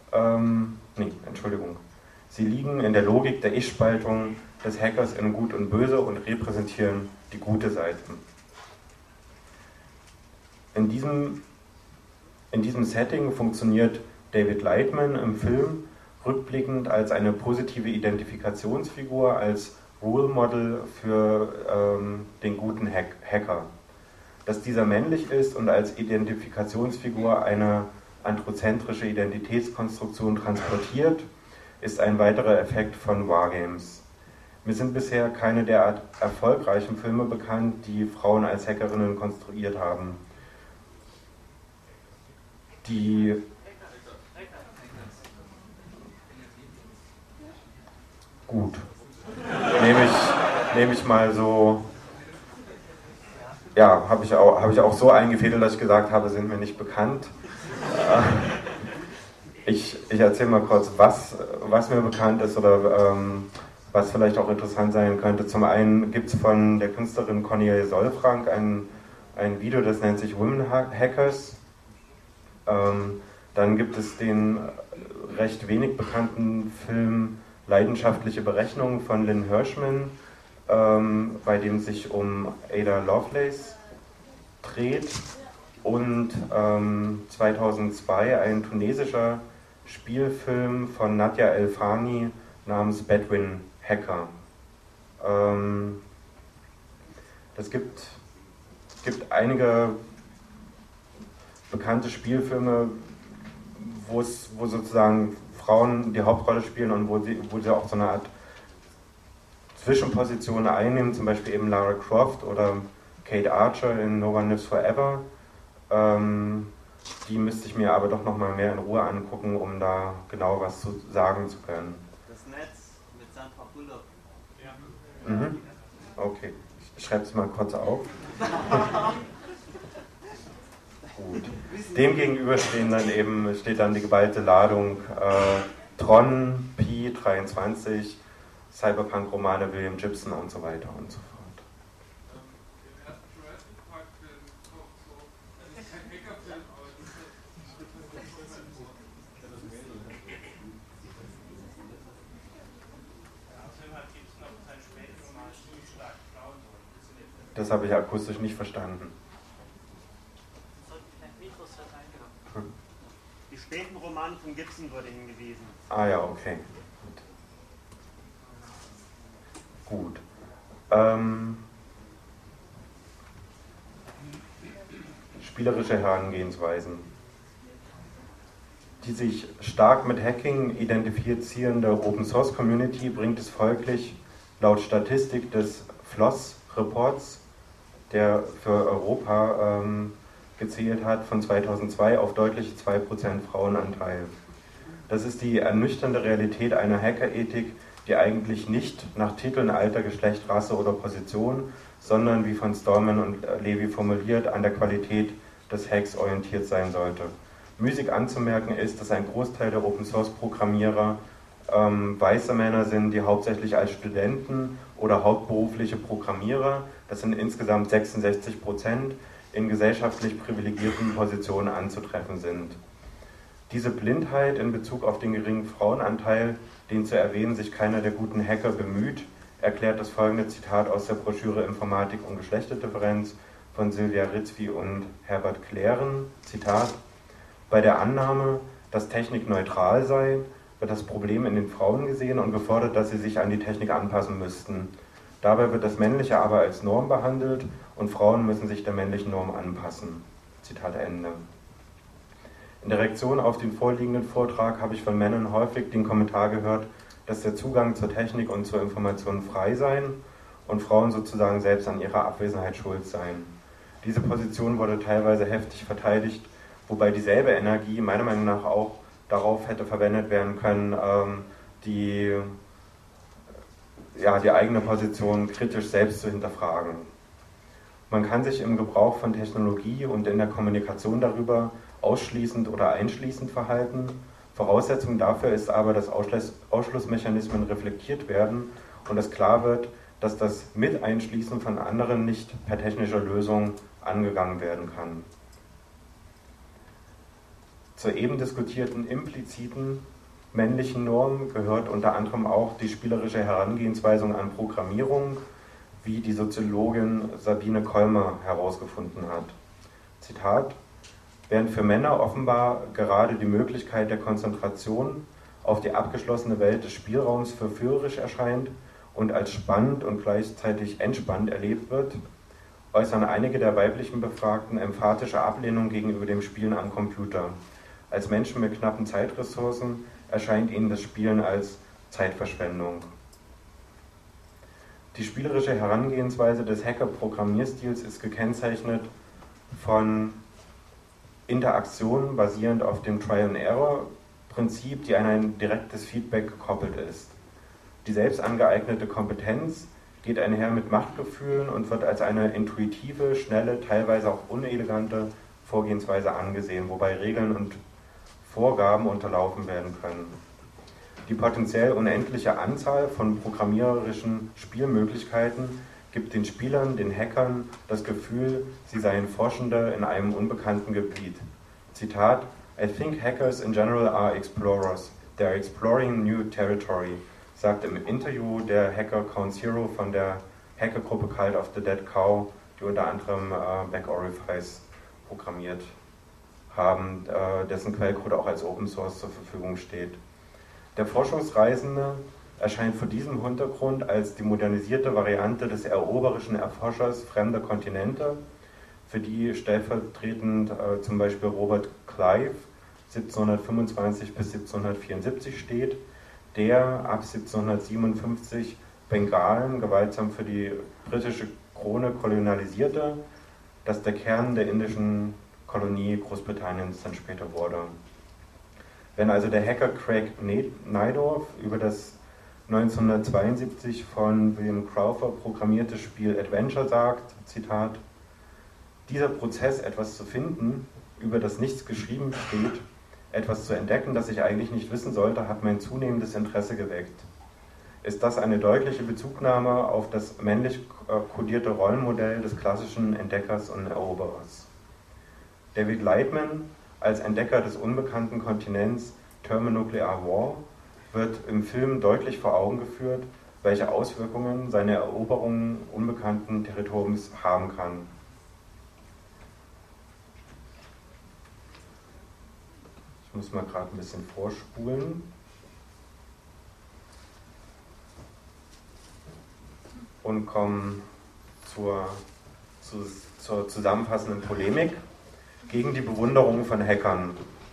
Sie liegen in der Logik der Ich-Spaltung des Hackers in Gut und Böse und repräsentieren die gute Seite. In diesem Setting funktioniert David Lightman im Film rückblickend als eine positive Identifikationsfigur, als Role Model für den guten Hacker. Dass dieser männlich ist und als Identifikationsfigur eine androzentrische Identitätskonstruktion transportiert, ist ein weiterer Effekt von Wargames. Mir sind bisher keine derart erfolgreichen Filme bekannt, die Frauen als Hackerinnen konstruiert haben. Gut. Nehme ich mal so, ja, habe ich auch so eingefädelt, dass ich gesagt habe, sind mir nicht bekannt. Ich erzähle mal kurz, was mir bekannt ist oder was vielleicht auch interessant sein könnte. Zum einen gibt es von der Künstlerin Cornelia Solfrank ein Video, das nennt sich Women Hackers. Dann gibt es den recht wenig bekannten Film Leidenschaftliche Berechnung von Lynn Hirschman, bei dem es sich um Ada Lovelace dreht. Und 2002 ein tunesischer Spielfilm von Nadia El Fani namens Bedouin Hacker. Es gibt einige bekannte Spielfilme, wo sozusagen Frauen die Hauptrolle spielen und wo sie auch so eine Art Zwischenposition einnehmen, zum Beispiel eben Lara Croft oder Kate Archer in No One Lives Forever. Die müsste ich mir aber doch nochmal mehr in Ruhe angucken, um da genau was zu sagen zu können. Das Netz mit Sandra Bullock. Ja. Mhm. Okay, ich schreibe es mal kurz auf. Gut. Dem gegenüber steht dann die geballte Ladung Tron, Pi 23, Cyberpunk-Romane William Gibson und so weiter und so fort. Das habe ich akustisch nicht verstanden. Die späten Romane von Gibson wurde hingewiesen. Ah ja, okay. Gut. Spielerische Herangehensweisen. Die sich stark mit Hacking identifizierende Open-Source-Community bringt es folglich laut Statistik des FLOSS-Reports, der für Europa gezählt hat, von 2002 auf deutliche 2% Frauenanteil. Das ist die ernüchternde Realität einer Hackerethik, die eigentlich nicht nach Titeln, Alter, Geschlecht, Rasse oder Position, sondern, wie von Stallman und Levy formuliert, an der Qualität des Hacks orientiert sein sollte. Müßig anzumerken ist, dass ein Großteil der Open-Source-Programmierer weiße Männer sind, die hauptsächlich als Studenten oder hauptberufliche Programmierer, das sind insgesamt 66%, in gesellschaftlich privilegierten Positionen anzutreffen sind. Diese Blindheit in Bezug auf den geringen Frauenanteil, den zu erwähnen sich keiner der guten Hacker bemüht, erklärt das folgende Zitat aus der Broschüre Informatik und Geschlechterdifferenz von Silvia Ritzvi und Herbert Klären. Zitat: Bei der Annahme, dass Technik neutral sei, wird das Problem in den Frauen gesehen und gefordert, dass sie sich an die Technik anpassen müssten. Dabei wird das Männliche aber als Norm behandelt und Frauen müssen sich der männlichen Norm anpassen. Zitat Ende. In der Reaktion auf den vorliegenden Vortrag habe ich von Männern häufig den Kommentar gehört, dass der Zugang zur Technik und zur Information frei seien und Frauen sozusagen selbst an ihrer Abwesenheit schuld seien. Diese Position wurde teilweise heftig verteidigt, wobei dieselbe Energie meiner Meinung nach auch darauf hätte verwendet werden können, die eigene Position kritisch selbst zu hinterfragen. Man kann sich im Gebrauch von Technologie und in der Kommunikation darüber ausschließend oder einschließend verhalten. Voraussetzung dafür ist aber, dass Ausschlussmechanismen reflektiert werden und es klar wird, dass das Mit-Einschließen von anderen nicht per technischer Lösung angegangen werden kann. Zur eben diskutierten impliziten männlichen Norm gehört unter anderem auch die spielerische Herangehensweise an Programmierung, wie die Soziologin Sabine Kolmer herausgefunden hat. Zitat: Während für Männer offenbar gerade die Möglichkeit der Konzentration auf die abgeschlossene Welt des Spielraums verführerisch erscheint und als spannend und gleichzeitig entspannt erlebt wird, äußern einige der weiblichen Befragten emphatische Ablehnung gegenüber dem Spielen am Computer. Als Menschen mit knappen Zeitressourcen erscheint ihnen das Spielen als Zeitverschwendung. Die spielerische Herangehensweise des Hacker-Programmierstils ist gekennzeichnet von Interaktionen basierend auf dem Trial-and-Error-Prinzip, die an ein direktes Feedback gekoppelt ist. Die selbst angeeignete Kompetenz geht einher mit Machtgefühlen und wird als eine intuitive, schnelle, teilweise auch unelegante Vorgehensweise angesehen, wobei Regeln und Vorgaben unterlaufen werden können. Die potenziell unendliche Anzahl von programmiererischen Spielmöglichkeiten gibt den Spielern, den Hackern, das Gefühl, sie seien Forschende in einem unbekannten Gebiet. Zitat: I think hackers in general are explorers. They are exploring new territory, sagt im Interview der Hacker Count Zero von der Hackergruppe Cult of the Dead Cow, die unter anderem Back Orifice programmiert haben, dessen Quellcode auch als Open Source zur Verfügung steht. Der Forschungsreisende erscheint vor diesem Hintergrund als die modernisierte Variante des eroberischen Erforschers fremder Kontinente, für die stellvertretend zum Beispiel Robert Clive 1725 bis 1774 steht, der ab 1757 Bengalen gewaltsam für die britische Krone kolonialisierte, das der Kern der indischen Kolonie Großbritanniens dann später wurde. Wenn also der Hacker Craig Najdorf über das 1972 von William Crowther programmierte Spiel Adventure sagt, Zitat: Dieser Prozess, etwas zu finden, über das nichts geschrieben steht, etwas zu entdecken, das ich eigentlich nicht wissen sollte, hat mein zunehmendes Interesse geweckt. Ist das eine deutliche Bezugnahme auf das männlich kodierte Rollenmodell des klassischen Entdeckers und Eroberers? David Lightman als Entdecker des unbekannten Kontinents Thermonuclear War wird im Film deutlich vor Augen geführt, welche Auswirkungen seine Eroberung unbekannten Territoriums haben kann. Ich muss mal gerade ein bisschen vorspulen. Und kommen zur zusammenfassenden Polemik gegen die Bewunderung von Hackern.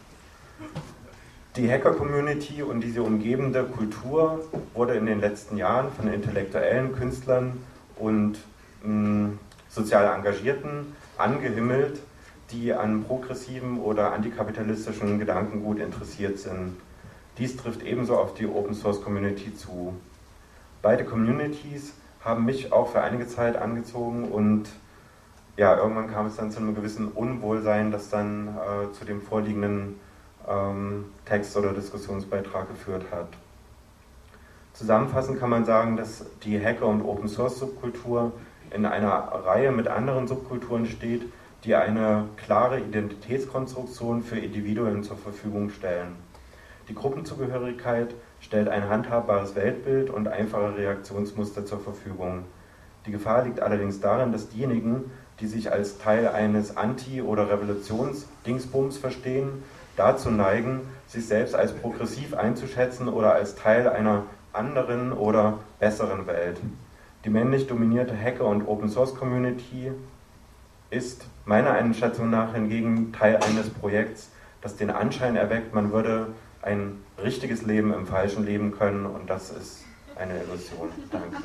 Die Hacker-Community und diese umgebende Kultur wurde in den letzten Jahren von intellektuellen Künstlern und sozial Engagierten angehimmelt, die an progressiven oder antikapitalistischen Gedankengut interessiert sind. Dies trifft ebenso auf die Open-Source-Community zu. Beide Communities haben mich auch für einige Zeit angezogen und ja, irgendwann kam es dann zu einem gewissen Unwohlsein, das dann zu dem vorliegenden Text- oder Diskussionsbeitrag geführt hat. Zusammenfassend kann man sagen, dass die Hacker- und Open-Source-Subkultur in einer Reihe mit anderen Subkulturen steht, die eine klare Identitätskonstruktion für Individuen zur Verfügung stellen. Die Gruppenzugehörigkeit stellt ein handhabbares Weltbild und einfache Reaktionsmuster zur Verfügung. Die Gefahr liegt allerdings darin, dass diejenigen, die sich als Teil eines Anti- oder Revolutionsdingsbums verstehen, dazu neigen, sich selbst als progressiv einzuschätzen oder als Teil einer anderen oder besseren Welt. Die männlich dominierte Hacker- und Open-Source-Community ist meiner Einschätzung nach hingegen Teil eines Projekts, das den Anschein erweckt, man würde ein richtiges Leben im Falschen leben können, und das ist eine Illusion. Danke.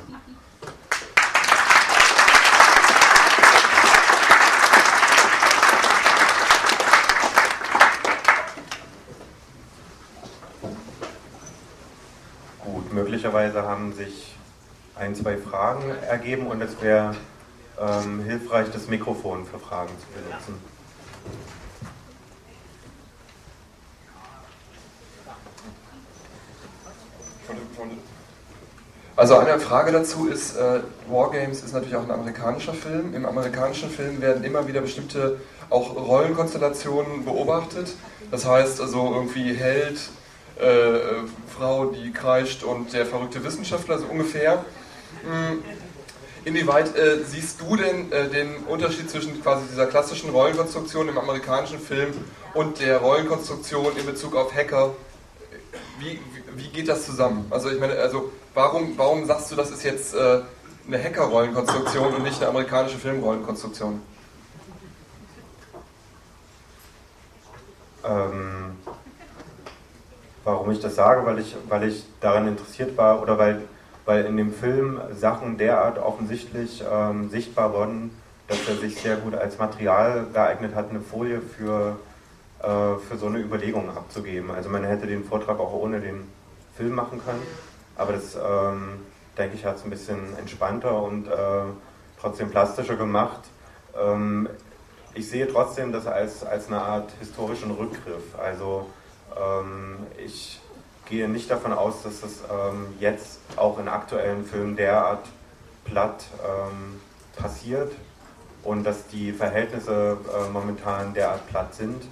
Gut, möglicherweise haben sich ein, zwei Fragen ergeben und es wäre hilfreich, das Mikrofon für Fragen zu benutzen. Also eine Frage dazu ist, Wargames ist natürlich auch ein amerikanischer Film. Im amerikanischen Film werden immer wieder bestimmte auch Rollenkonstellationen beobachtet. Das heißt also irgendwie Held, Frau, die kreischt und der verrückte Wissenschaftler, so ungefähr. Inwieweit siehst du denn den Unterschied zwischen quasi dieser klassischen Rollenkonstruktion im amerikanischen Film und der Rollenkonstruktion in Bezug auf Hacker? Wie geht das zusammen? Also ich meine, warum sagst du, das ist jetzt eine Hacker-Rollenkonstruktion und nicht eine amerikanische Film-Rollenkonstruktion? Warum ich das sage? Weil ich daran interessiert war oder weil in dem Film Sachen derart offensichtlich sichtbar wurden, dass er sich sehr gut als Material geeignet hat, eine Folie für so eine Überlegung abzugeben. Also man hätte den Vortrag auch ohne den Film machen können, aber das, denke ich, hat es ein bisschen entspannter und trotzdem plastischer gemacht. Ich sehe trotzdem das als eine Art historischen Rückgriff. Also ich gehe nicht davon aus, dass es jetzt auch in aktuellen Filmen derart platt passiert und dass die Verhältnisse momentan derart platt sind.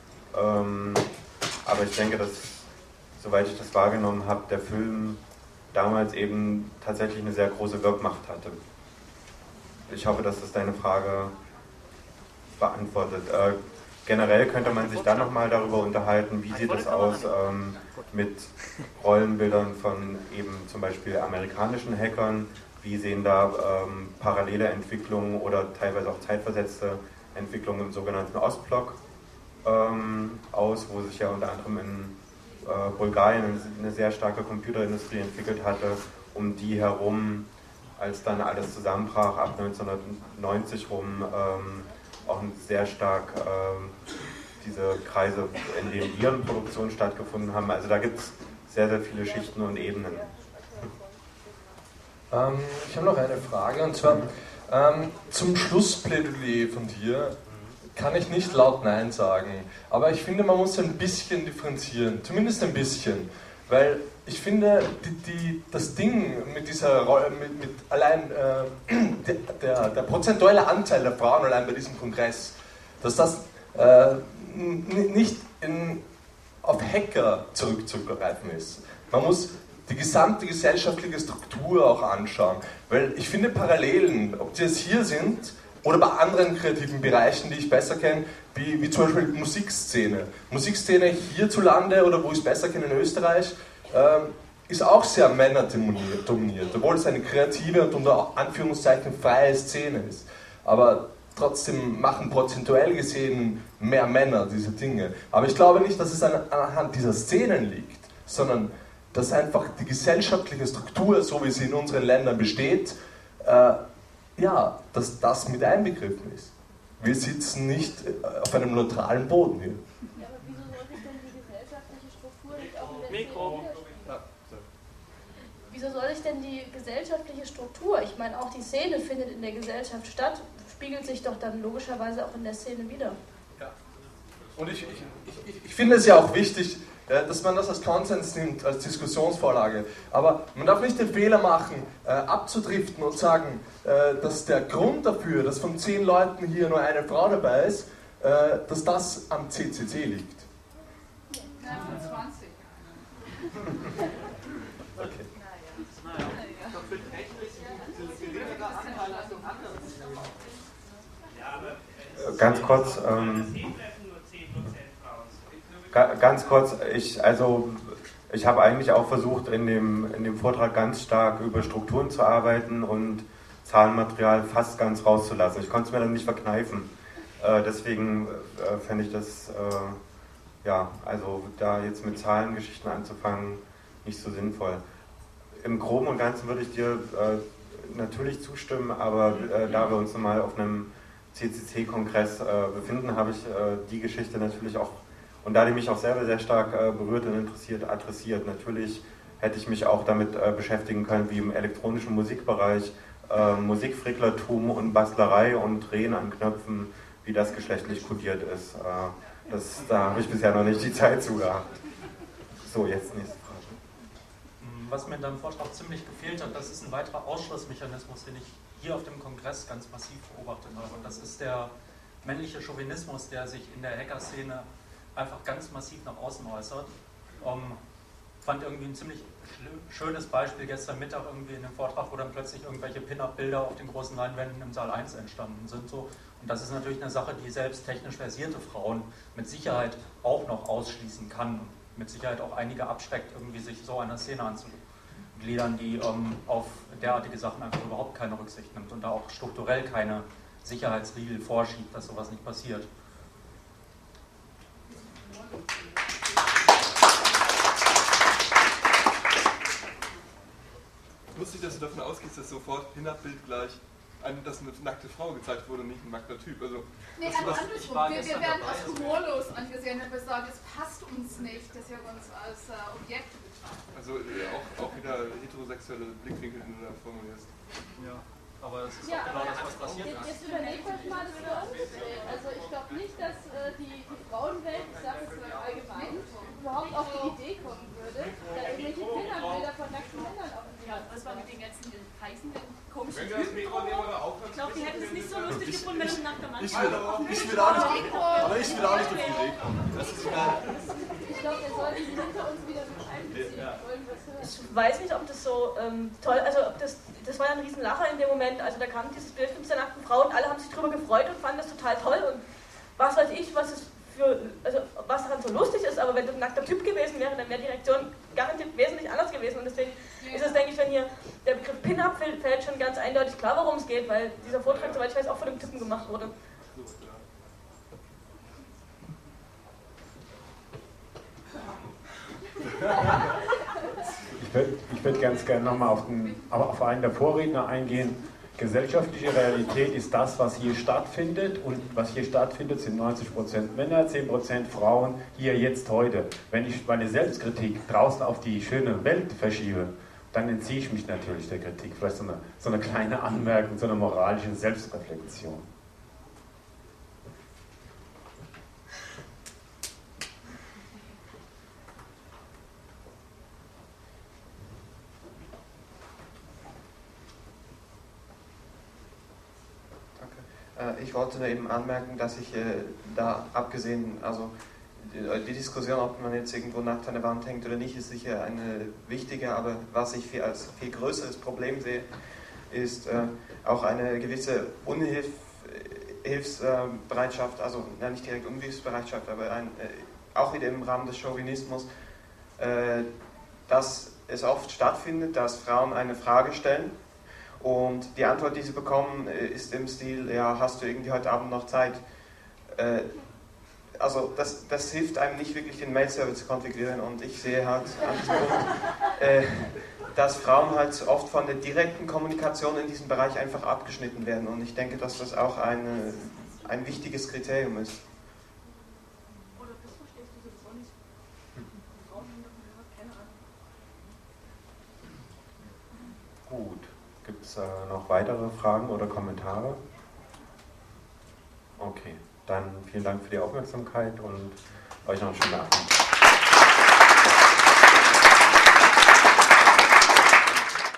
Aber ich denke, dass, soweit ich das wahrgenommen habe, der Film damals eben tatsächlich eine sehr große Wirkmacht hatte. Ich hoffe, dass das deine Frage beantwortet. Generell könnte man sich dann nochmal darüber unterhalten, wie sieht es aus mit Rollenbildern von eben zum Beispiel amerikanischen Hackern, wie sehen da parallele Entwicklungen oder teilweise auch zeitversetzte Entwicklungen im sogenannten Ostblock aus, wo sich ja unter anderem in Bulgarien eine sehr starke Computerindustrie entwickelt hatte, um die herum, als dann alles zusammenbrach, ab 1990 rum, auch sehr stark diese Kreise, in denen Virenproduktionen stattgefunden haben. Also da gibt es sehr, sehr viele Schichten und Ebenen. Ich habe noch eine Frage, und zwar zum Schlussplädoyer von dir kann ich nicht laut Nein sagen, aber ich finde, man muss ein bisschen differenzieren, zumindest ein bisschen, weil ich finde, das Ding mit dieser Rolle, mit allein der prozentuale Anteil der Frauen allein bei diesem Kongress, dass das nicht auf Hacker zurückzugreifen ist. Man muss die gesamte gesellschaftliche Struktur auch anschauen, weil ich finde Parallelen, ob die jetzt hier sind oder bei anderen kreativen Bereichen, die ich besser kenne, wie zum Beispiel Musikszene. Musikszene hierzulande oder wo ich es besser kenne in Österreich, ist auch sehr männerdominiert, obwohl es eine kreative und unter Anführungszeichen freie Szene ist. Aber trotzdem machen prozentuell gesehen mehr Männer diese Dinge. Aber ich glaube nicht, dass es anhand dieser Szenen liegt, sondern dass einfach die gesellschaftliche Struktur, so wie sie in unseren Ländern besteht, dass das mit einbegriffen ist. Wir sitzen nicht auf einem neutralen Boden hier. Ja, aber wieso soll sich denn die gesellschaftliche Struktur nicht auch in der Szene Wieso soll sich denn die gesellschaftliche Struktur, ich meine auch die Szene findet in der Gesellschaft statt, spiegelt sich doch dann logischerweise auch in der Szene wieder. Ja. Und ich finde es ja auch wichtig, dass man das als Konsens nimmt, als Diskussionsvorlage. Aber man darf nicht den Fehler machen, abzudriften und sagen, dass der Grund dafür, dass von 10 Leuten hier nur eine Frau dabei ist, dass das am CCC liegt. Ja, von 20. Okay. Für technisch diese geringere Anteil als im anderen. Ganz kurz, ich habe eigentlich auch versucht, in dem Vortrag ganz stark über Strukturen zu arbeiten und Zahlenmaterial fast ganz rauszulassen. Ich konnte es mir dann nicht verkneifen. Deswegen fände ich das, also da jetzt mit Zahlengeschichten anzufangen, nicht so sinnvoll. Im Groben und Ganzen würde ich dir natürlich zustimmen, aber da wir uns nochmal auf einem CCC-Kongress befinden, habe ich die Geschichte natürlich auch, und da die mich auch selber sehr stark berührt und interessiert, adressiert. Natürlich hätte ich mich auch damit beschäftigen können, wie im elektronischen Musikbereich Musikfricklertum und Bastlerei und Drehen an Knöpfen, wie das geschlechtlich kodiert ist. Da habe ich bisher noch nicht die Zeit zu gehabt. So, jetzt nächste Frage. Was mir in deinem Vortrag ziemlich gefehlt hat, das ist ein weiterer Ausschlussmechanismus, den ich hier auf dem Kongress ganz massiv beobachtet habe. Und das ist der männliche Chauvinismus, der sich in der Hacker-Szene einfach ganz massiv nach außen äußert. Fand irgendwie ein ziemlich schönes Beispiel gestern Mittag irgendwie in dem Vortrag, wo dann plötzlich irgendwelche Pin-Up-Bilder auf den großen Leinwänden im Saal 1 entstanden sind. So. Und das ist natürlich eine Sache, die selbst technisch versierte Frauen mit Sicherheit auch noch ausschließen kann. Und mit Sicherheit auch einige abschreckt, irgendwie sich so einer Szene anzugliedern, die auf derartige Sachen einfach überhaupt keine Rücksicht nimmt und da auch strukturell keine Sicherheitsriegel vorschiebt, dass sowas nicht passiert. Lustig, dass du davon ausgehst, dass sofort Pin-Up-Bild gleich dass eine nackte Frau gezeigt wurde und nicht ein nackter Typ. Also, nee, andersrum. Wir werden als humorlos angesehen, wenn wir sagen, es passt uns nicht, dass wir uns als Objekte betrachten. Also auch wieder heterosexuelle Blickwinkel, den du da formulierst. Ja. Aber es ist auch genau das, was passiert ist. Jetzt überlegt euch mal das für uns. Also ich glaube nicht, dass die Frauenwelt, ich sage es allgemein, überhaupt auf die Idee kommen würde, da irgendwelche Pin-Up-Bilder von nackten Männern auf dem Ja, was war mit den ganzen heißen, komischen Wenn wir das Mikro nehmen oder aufhören? Ich glaube, die hätten es nicht so lustig gefunden, wenn es ein nackter Mann Ich will auch nicht auf die Idee kommen. Das ist egal. Ich glaube, wir sollten sie hinter uns wieder mit einbeziehen. Wollen wir was hören? Ich weiß nicht, ob das so toll, also ob das war ja ein Riesenlacher in dem Moment, also da kam dieses Bild mit der nackten Frau und alle haben sich drüber gefreut und fanden das total toll und was weiß ich, was daran so lustig ist, aber wenn das ein nackter Typ gewesen wäre, dann wäre die Reaktion garantiert wesentlich anders gewesen und deswegen ist es, denke ich, wenn hier der Begriff Pin-Up fällt schon ganz eindeutig klar, worum es geht, weil dieser Vortrag, soweit ich weiß, auch von dem Typen gemacht wurde. Ich würde ganz gerne nochmal auf einen der Vorredner eingehen. Gesellschaftliche Realität ist das, was hier stattfindet, und was hier stattfindet, sind 90% Männer, 10% Frauen, hier, jetzt, heute. Wenn ich meine Selbstkritik draußen auf die schöne Welt verschiebe, dann entziehe ich mich natürlich der Kritik. Vielleicht so eine kleine Anmerkung, so eine moralische Selbstreflexion. Ich wollte nur eben anmerken, dass ich da abgesehen, also die Diskussion, ob man jetzt irgendwo nackt an der Wand hängt oder nicht, ist sicher eine wichtige, aber was ich als viel größeres Problem sehe, ist auch eine gewisse Unhilfsbereitschaft, also nicht direkt Unhilfsbereitschaft, aber auch wieder im Rahmen des Chauvinismus, dass es oft stattfindet, dass Frauen eine Frage stellen. Und die Antwort, die sie bekommen, ist im Stil, ja, hast du irgendwie heute Abend noch Zeit? Also das hilft einem nicht wirklich, den Mail-Server zu konfigurieren. Und ich sehe halt an diesem Punkt, dass Frauen halt oft von der direkten Kommunikation in diesem Bereich einfach abgeschnitten werden. Und ich denke, dass das auch ein wichtiges Kriterium ist. Gut. Gibt es noch weitere Fragen oder Kommentare? Okay, dann vielen Dank für die Aufmerksamkeit und euch noch einen schönen Abend.